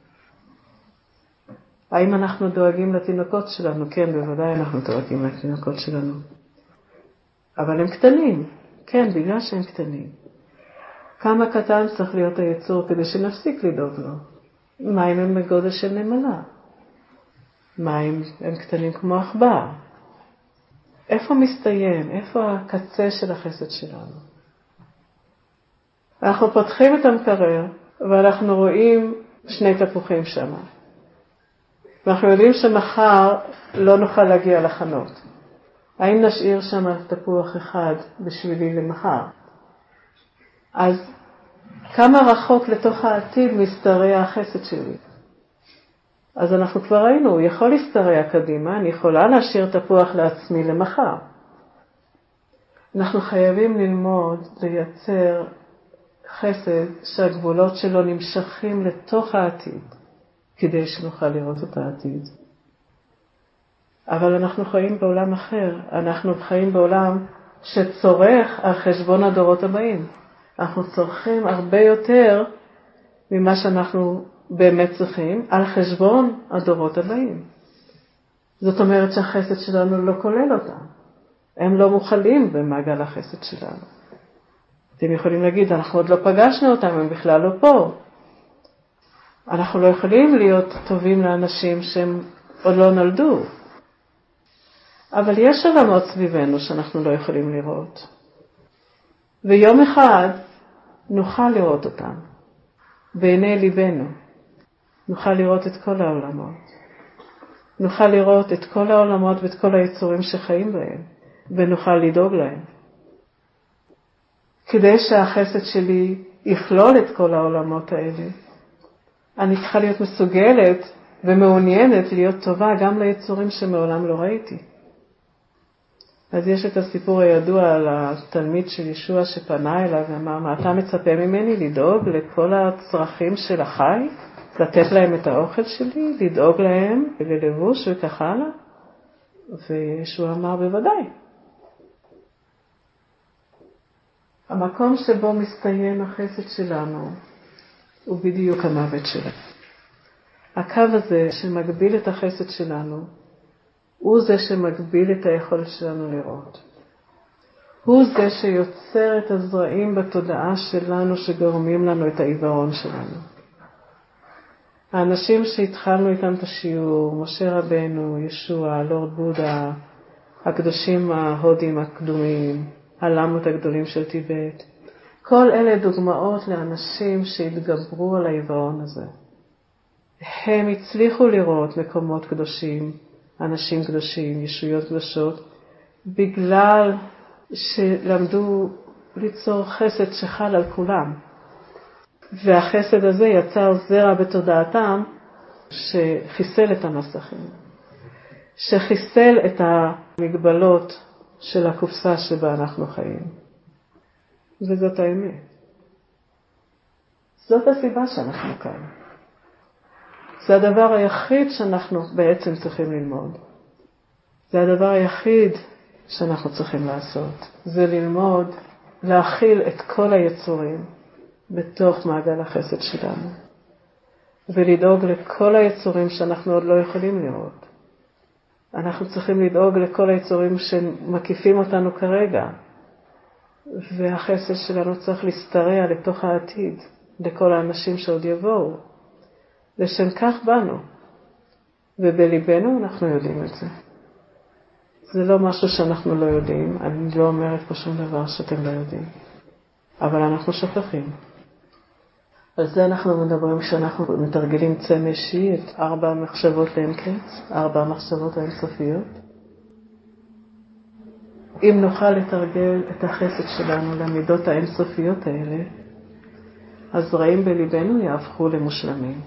האם אנחנו דואגים לתינוקות שלנו? כן, בוודאי אנחנו דואגים לתינוקות שלנו. אבל הם קטנים. כן, בגלל שהם קטנים. כמה קטן צריך להיות היצור כדי שנפסיק לדאוג לו? מים הם בגודל של נמלה. מים הם קטנים כמו עכבר. איפה מסתיים? איפה הקצה של החסד שלנו? אנחנו פותחים את המקרר ואנחנו רואים 2 תפוחים שם. ואנחנו יודעים שמחר לא נוכל להגיע לחנות. האם נשאיר שם תפוח אחד בשבילי למחר? אז כמה רחוק לתוך העתיד מסתרע החסד שלי? אז אנחנו כבר ראינו, הוא יכול להסתרע קדימה, אני יכולה להשאיר תפוח לעצמי למחר. אנחנו חייבים ללמוד לייצר חסד שהגבולות שלו נמשכים לתוך העתיד, כדי שנוכל לראות את העתיד. אבל אנחנו חיים בעולם אחר, אנחנו חיים בעולם שצורך על חשבון הדורות הבאים. אנחנו צורכים הרבה יותר ממה שאנחנו באמת צריכים על חשבון הדורות הבאים. זאת אומרת שהחסד שלנו לא כולל אותם. הם לא מוכלים במעגל החסד שלנו. אתם יכולים להגיד, אנחנו עוד לא פגשנו אותם, הם בכלל לא פה. אנחנו לא יכולים להיות טובים לאנשים שהם עוד לא נולדו. אבל יש עולמות סביבנו שאנחנו לא יכולים לראות. ויום אחד נוכל לראות אותם. בעיני ליבנו. נוכל לראות את כל העולמות. נוכל לראות את כל העולמות ואת כל היצורים שחיים בהם. ונוכל לדאוג להם. כדי שהחסד שלי יכלול את כל העולמות האלה, אני צריכה להיות מסוגלת ומעוניינת להיות טובה גם ליצורים שמעולם לא ראיתי. אז יש את הסיפור הידוע על התלמיד של ישוע שפנה אליו ואמר, מה אתה מצפה ממני לדאוג לכל הצרכים של החי? לתת להם את האוכל שלי, לדאוג להם ללבוש וכך הלאה? וישוע אמר, בוודאי. המקום שבו מסתיים החסד שלנו הוא בדיוק המוות שלנו. הקו הזה שמגביל את החסד שלנו, הוא זה שמגביל את היכולת שלנו לראות. הוא זה שיוצר את הזרעים בתודעה שלנו שגורמים לנו את העיוורון שלנו. האנשים שהתחלנו איתם את השיעור, משה רבנו, ישוע, לורד בודה, הקדושים ההודים הקדומים, הלמות הגדולים של טיבט, כל אלה דוגמאות לאנשים שהתגברו על העיוורון הזה. הם הצליחו לראות מקומות קדושים, אנשים קדושים, ישויות קדושות, בגלל שלמדו ליצור חסד שחל על כולם. והחסד הזה יצר זרע בתודעתם שחיסל את המסכים, שחיסל את המגבלות של הקופסה שבה אנחנו חיים. וזאת האמת. זאת הסיבה שאנחנו כאן. זה הדבר היחיד שאנחנו בעצם צריכים ללמוד. זה הדבר היחיד שאנחנו צריכים לעשות. זה ללמוד, להכיל את כל היצורים בתוך מעגל החסד שלנו. ולדאוג לכל היצורים שאנחנו עוד לא יכולים לראות. אנחנו צריכים לדאוג לכל היצורים שמקיפים אותנו כרגע. והחסד שלנו צריך להסתרע לתוך העתיד, לכל האנשים שעוד יבואו. לשם כך באנו. ובליבנו אנחנו יודעים את זה. זה לא משהו שאנחנו לא יודעים. אני לא אומרת פה שום דבר שאתם לא יודעים. אבל אנחנו שוכחים. על זה אנחנו מדברים כשאנחנו מתרגלים צמא אישי, את 4 מחשבות לאין קץ, 4 מחשבות האינסופיות. אם נוכל לתרגל את החסד שלנו למידות האינסופיות האלה, אז רעים בליבנו יהפכו למושלמים.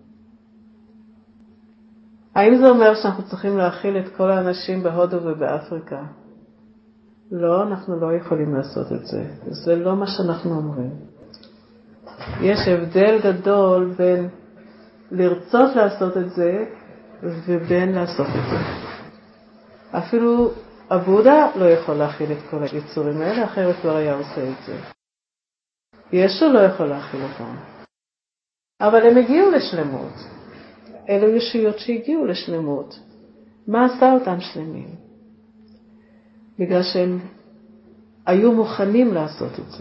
האם זה אומר שאנחנו צריכים להכיל את כל האנשים בהודו ובאפריקה? לא, אנחנו לא יכולים לעשות את זה. זה לא מה שאנחנו אומרים. יש הבדל גדול בין לרצות לעשות את זה ובין לעשות את זה. אפילו הבודה לא יכול להכיל את כל היצורים האלה, אחרת כבר היה עושה את זה. ישו לא יכול להכיל אותם. אבל הם הגיעו לשלמות. אלו ישויות שהגיעו לשלמות. מה עשה אותם שלמים? בגלל שהם היו מוכנים לעשות את זה.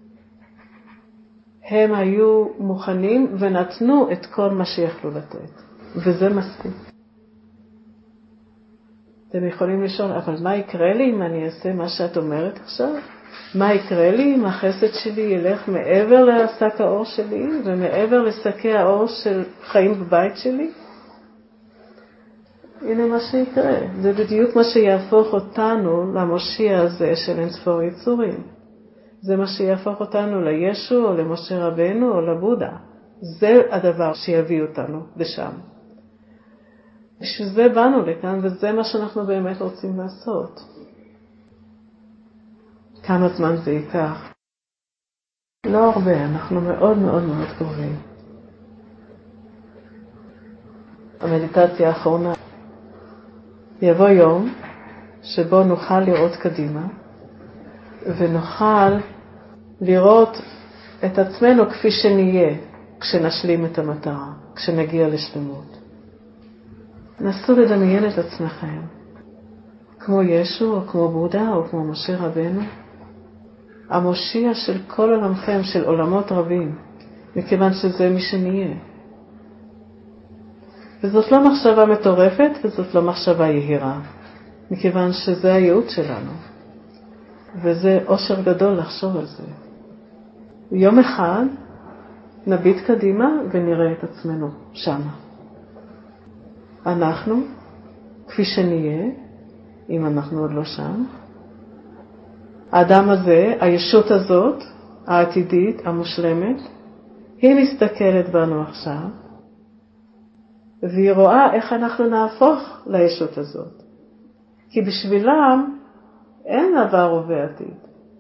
הם היו מוכנים ונתנו את כל מה שיכלו לתת. וזה מספיק. אתם יכולים לשאול, אבל מה יקרה לי אם אני אעשה מה שאת אומרת עכשיו? מה יקרה לי אם החסד שלי ילך מעבר לשק האור שלי ומעבר לשקי האור של חיים בבית שלי? הנה מה שיקרה. זה בדיוק מה שיהפוך אותנו למושיע הזה של אינספור יצורים. זה מה שיהפוך אותנו לישו או למשה רבנו או לבודה. זה הדבר שיביא אותנו לשם. בשביל זה באנו לכאן וזה מה שאנחנו באמת רוצים לעשות. כמה זמן זה ייקח? לא הרבה, אנחנו מאוד מאוד מאוד קרובים. המדיטציה האחרונה. יבוא יום שבו נוכל לראות קדימה ונוכל לראות את עצמנו כפי שנהיה כשנשלים את המטרה, כשנגיע לשלמות. נסו לדמיין את עצמכם כמו ישו או כמו בודה או כמו משה רבנו, המושיע של כל עולמכם, של עולמות רבים, מכיוון שזה מי שנהיה. וזאת לא מחשבה מטורפת וזאת לא מחשבה יהירה, מכיוון שזה הייעוד שלנו. וזה אושר גדול לחשוב על זה. יום אחד נביט קדימה ונראה את עצמנו שמה. אנחנו, כפי שנהיה, אם אנחנו עוד לא שם, האדם הזה, הישות הזאת, העתידית, המושלמת, היא מסתכלת בנו עכשיו, והיא רואה איך אנחנו נהפוך לישות הזאת. כי בשבילם אין עבר ועתיד.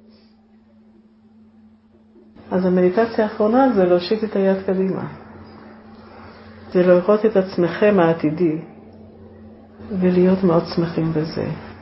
אז המדיטציה האחרונה זה להושיט את היד קדימה. זה לראות את עצמכם העתידי, ולהיות מאוד שמחים בזה.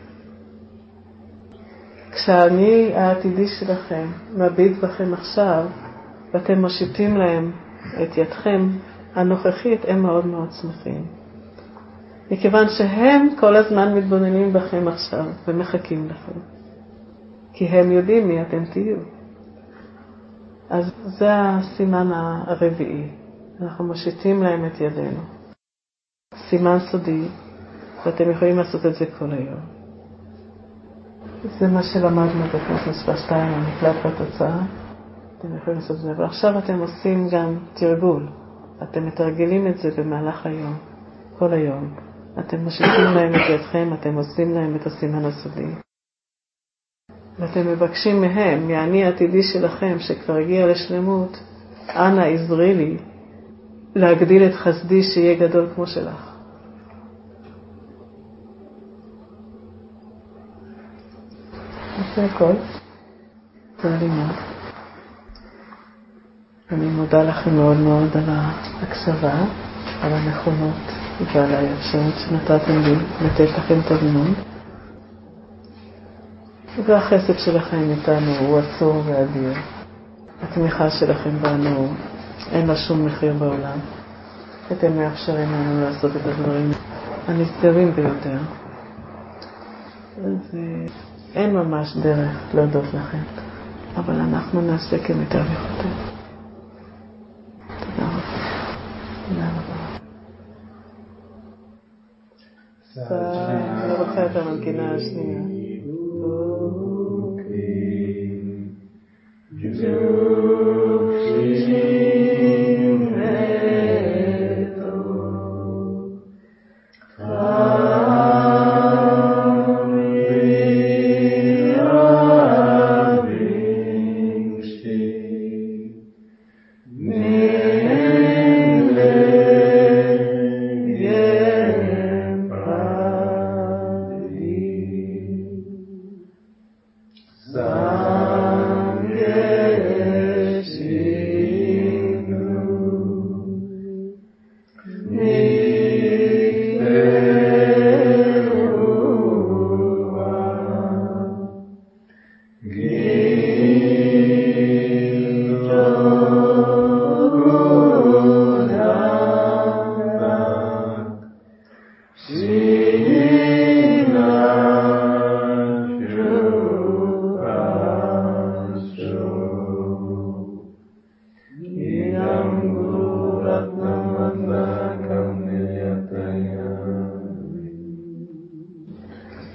כשאני העתידי שלכם מביט בכם עכשיו, ואתם מושיטים להם את ידכם הנוכחית, הם מאוד מאוד שמחים. מכיוון שהם כל הזמן מתבוננים בכם עכשיו ומחכים לכם. כי הם יודעים מי אתם תהיו. אז זה הסימן הרביעי. אנחנו מושיטים להם את ידינו. סימן סודי, ואתם יכולים לעשות את זה כל היום. זה מה שלמדנו בקורס מספר 2, המקלט והתוצאה. אתם יכולים לעשות את זה. ועכשיו אתם עושים גם תרגול. אתם מתרגלים את זה במהלך היום, כל היום. אתם מושיטים להם את ידכם, אתם עושים להם את הסימן הסודי. ואתם מבקשים מהם, מהאני העתידי שלכם, שכבר הגיע לשלמות, אנא עזרי לי להגדיל את חסדי שיהיה גדול כמו שלך. זה הכל. זה לימוד. אני מודה לכם מאוד מאוד על ההקשבה, על הנכונות ועל האפשרות שנתתם לי לתת לכם את הלימוד. והחסד שלכם איתנו הוא עצור ואדיר. התמיכה שלכם בנו אין לה שום מחיר בעולם. אתם מאפשרים לנו לעשות את הדברים הנשגבים ביותר. ואין ממש דרך להודות לכם, אבל אנחנו נעשה כמיטב יכולתנו. תודה רבה. תודה רבה. אני רוצה את המנגינה השנייה. Looking,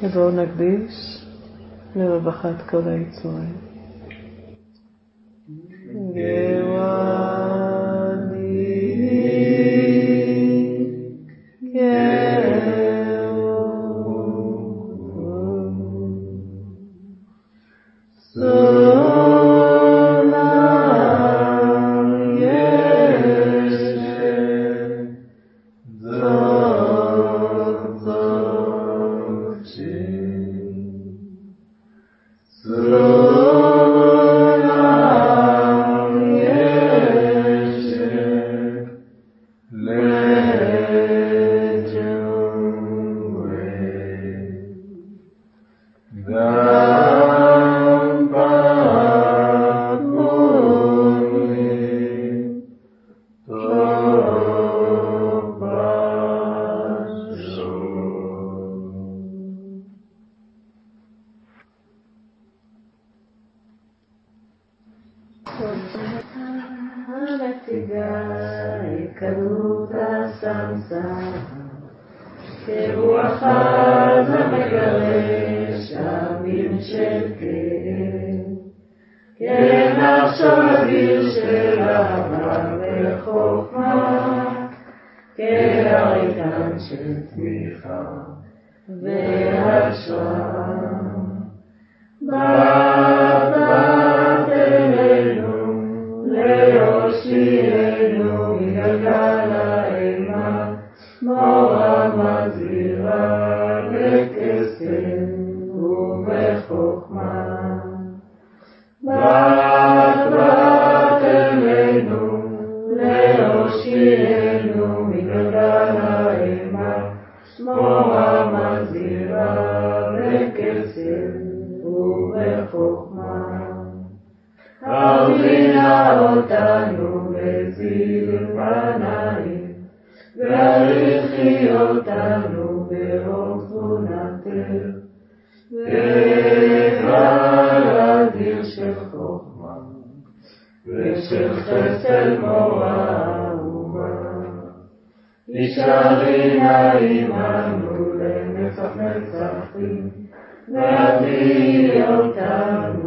ובואו נקדיש לרווחת כל היצורים. כרוח עז המגרש עמים של כאב, כנחשו אדיר של אהבה וחוכמה, כעידן של תמיכה והשראה. בת אלינו להושיענו מגלגל האימה, מורה מזהירה בקסם ובחוכמה. בת אלינו להושיענו מגלגל האימה, מורה מזהירה בקסם ובחוכמה. הבינה אותנו בזיו פנייך, והריחי אותנו ברוב תבונתך, וקהל אדיר של חוכמה ושל חסד מורה אהובה. נשארי נא עמנו לנצח נצחים, והביאי אותנו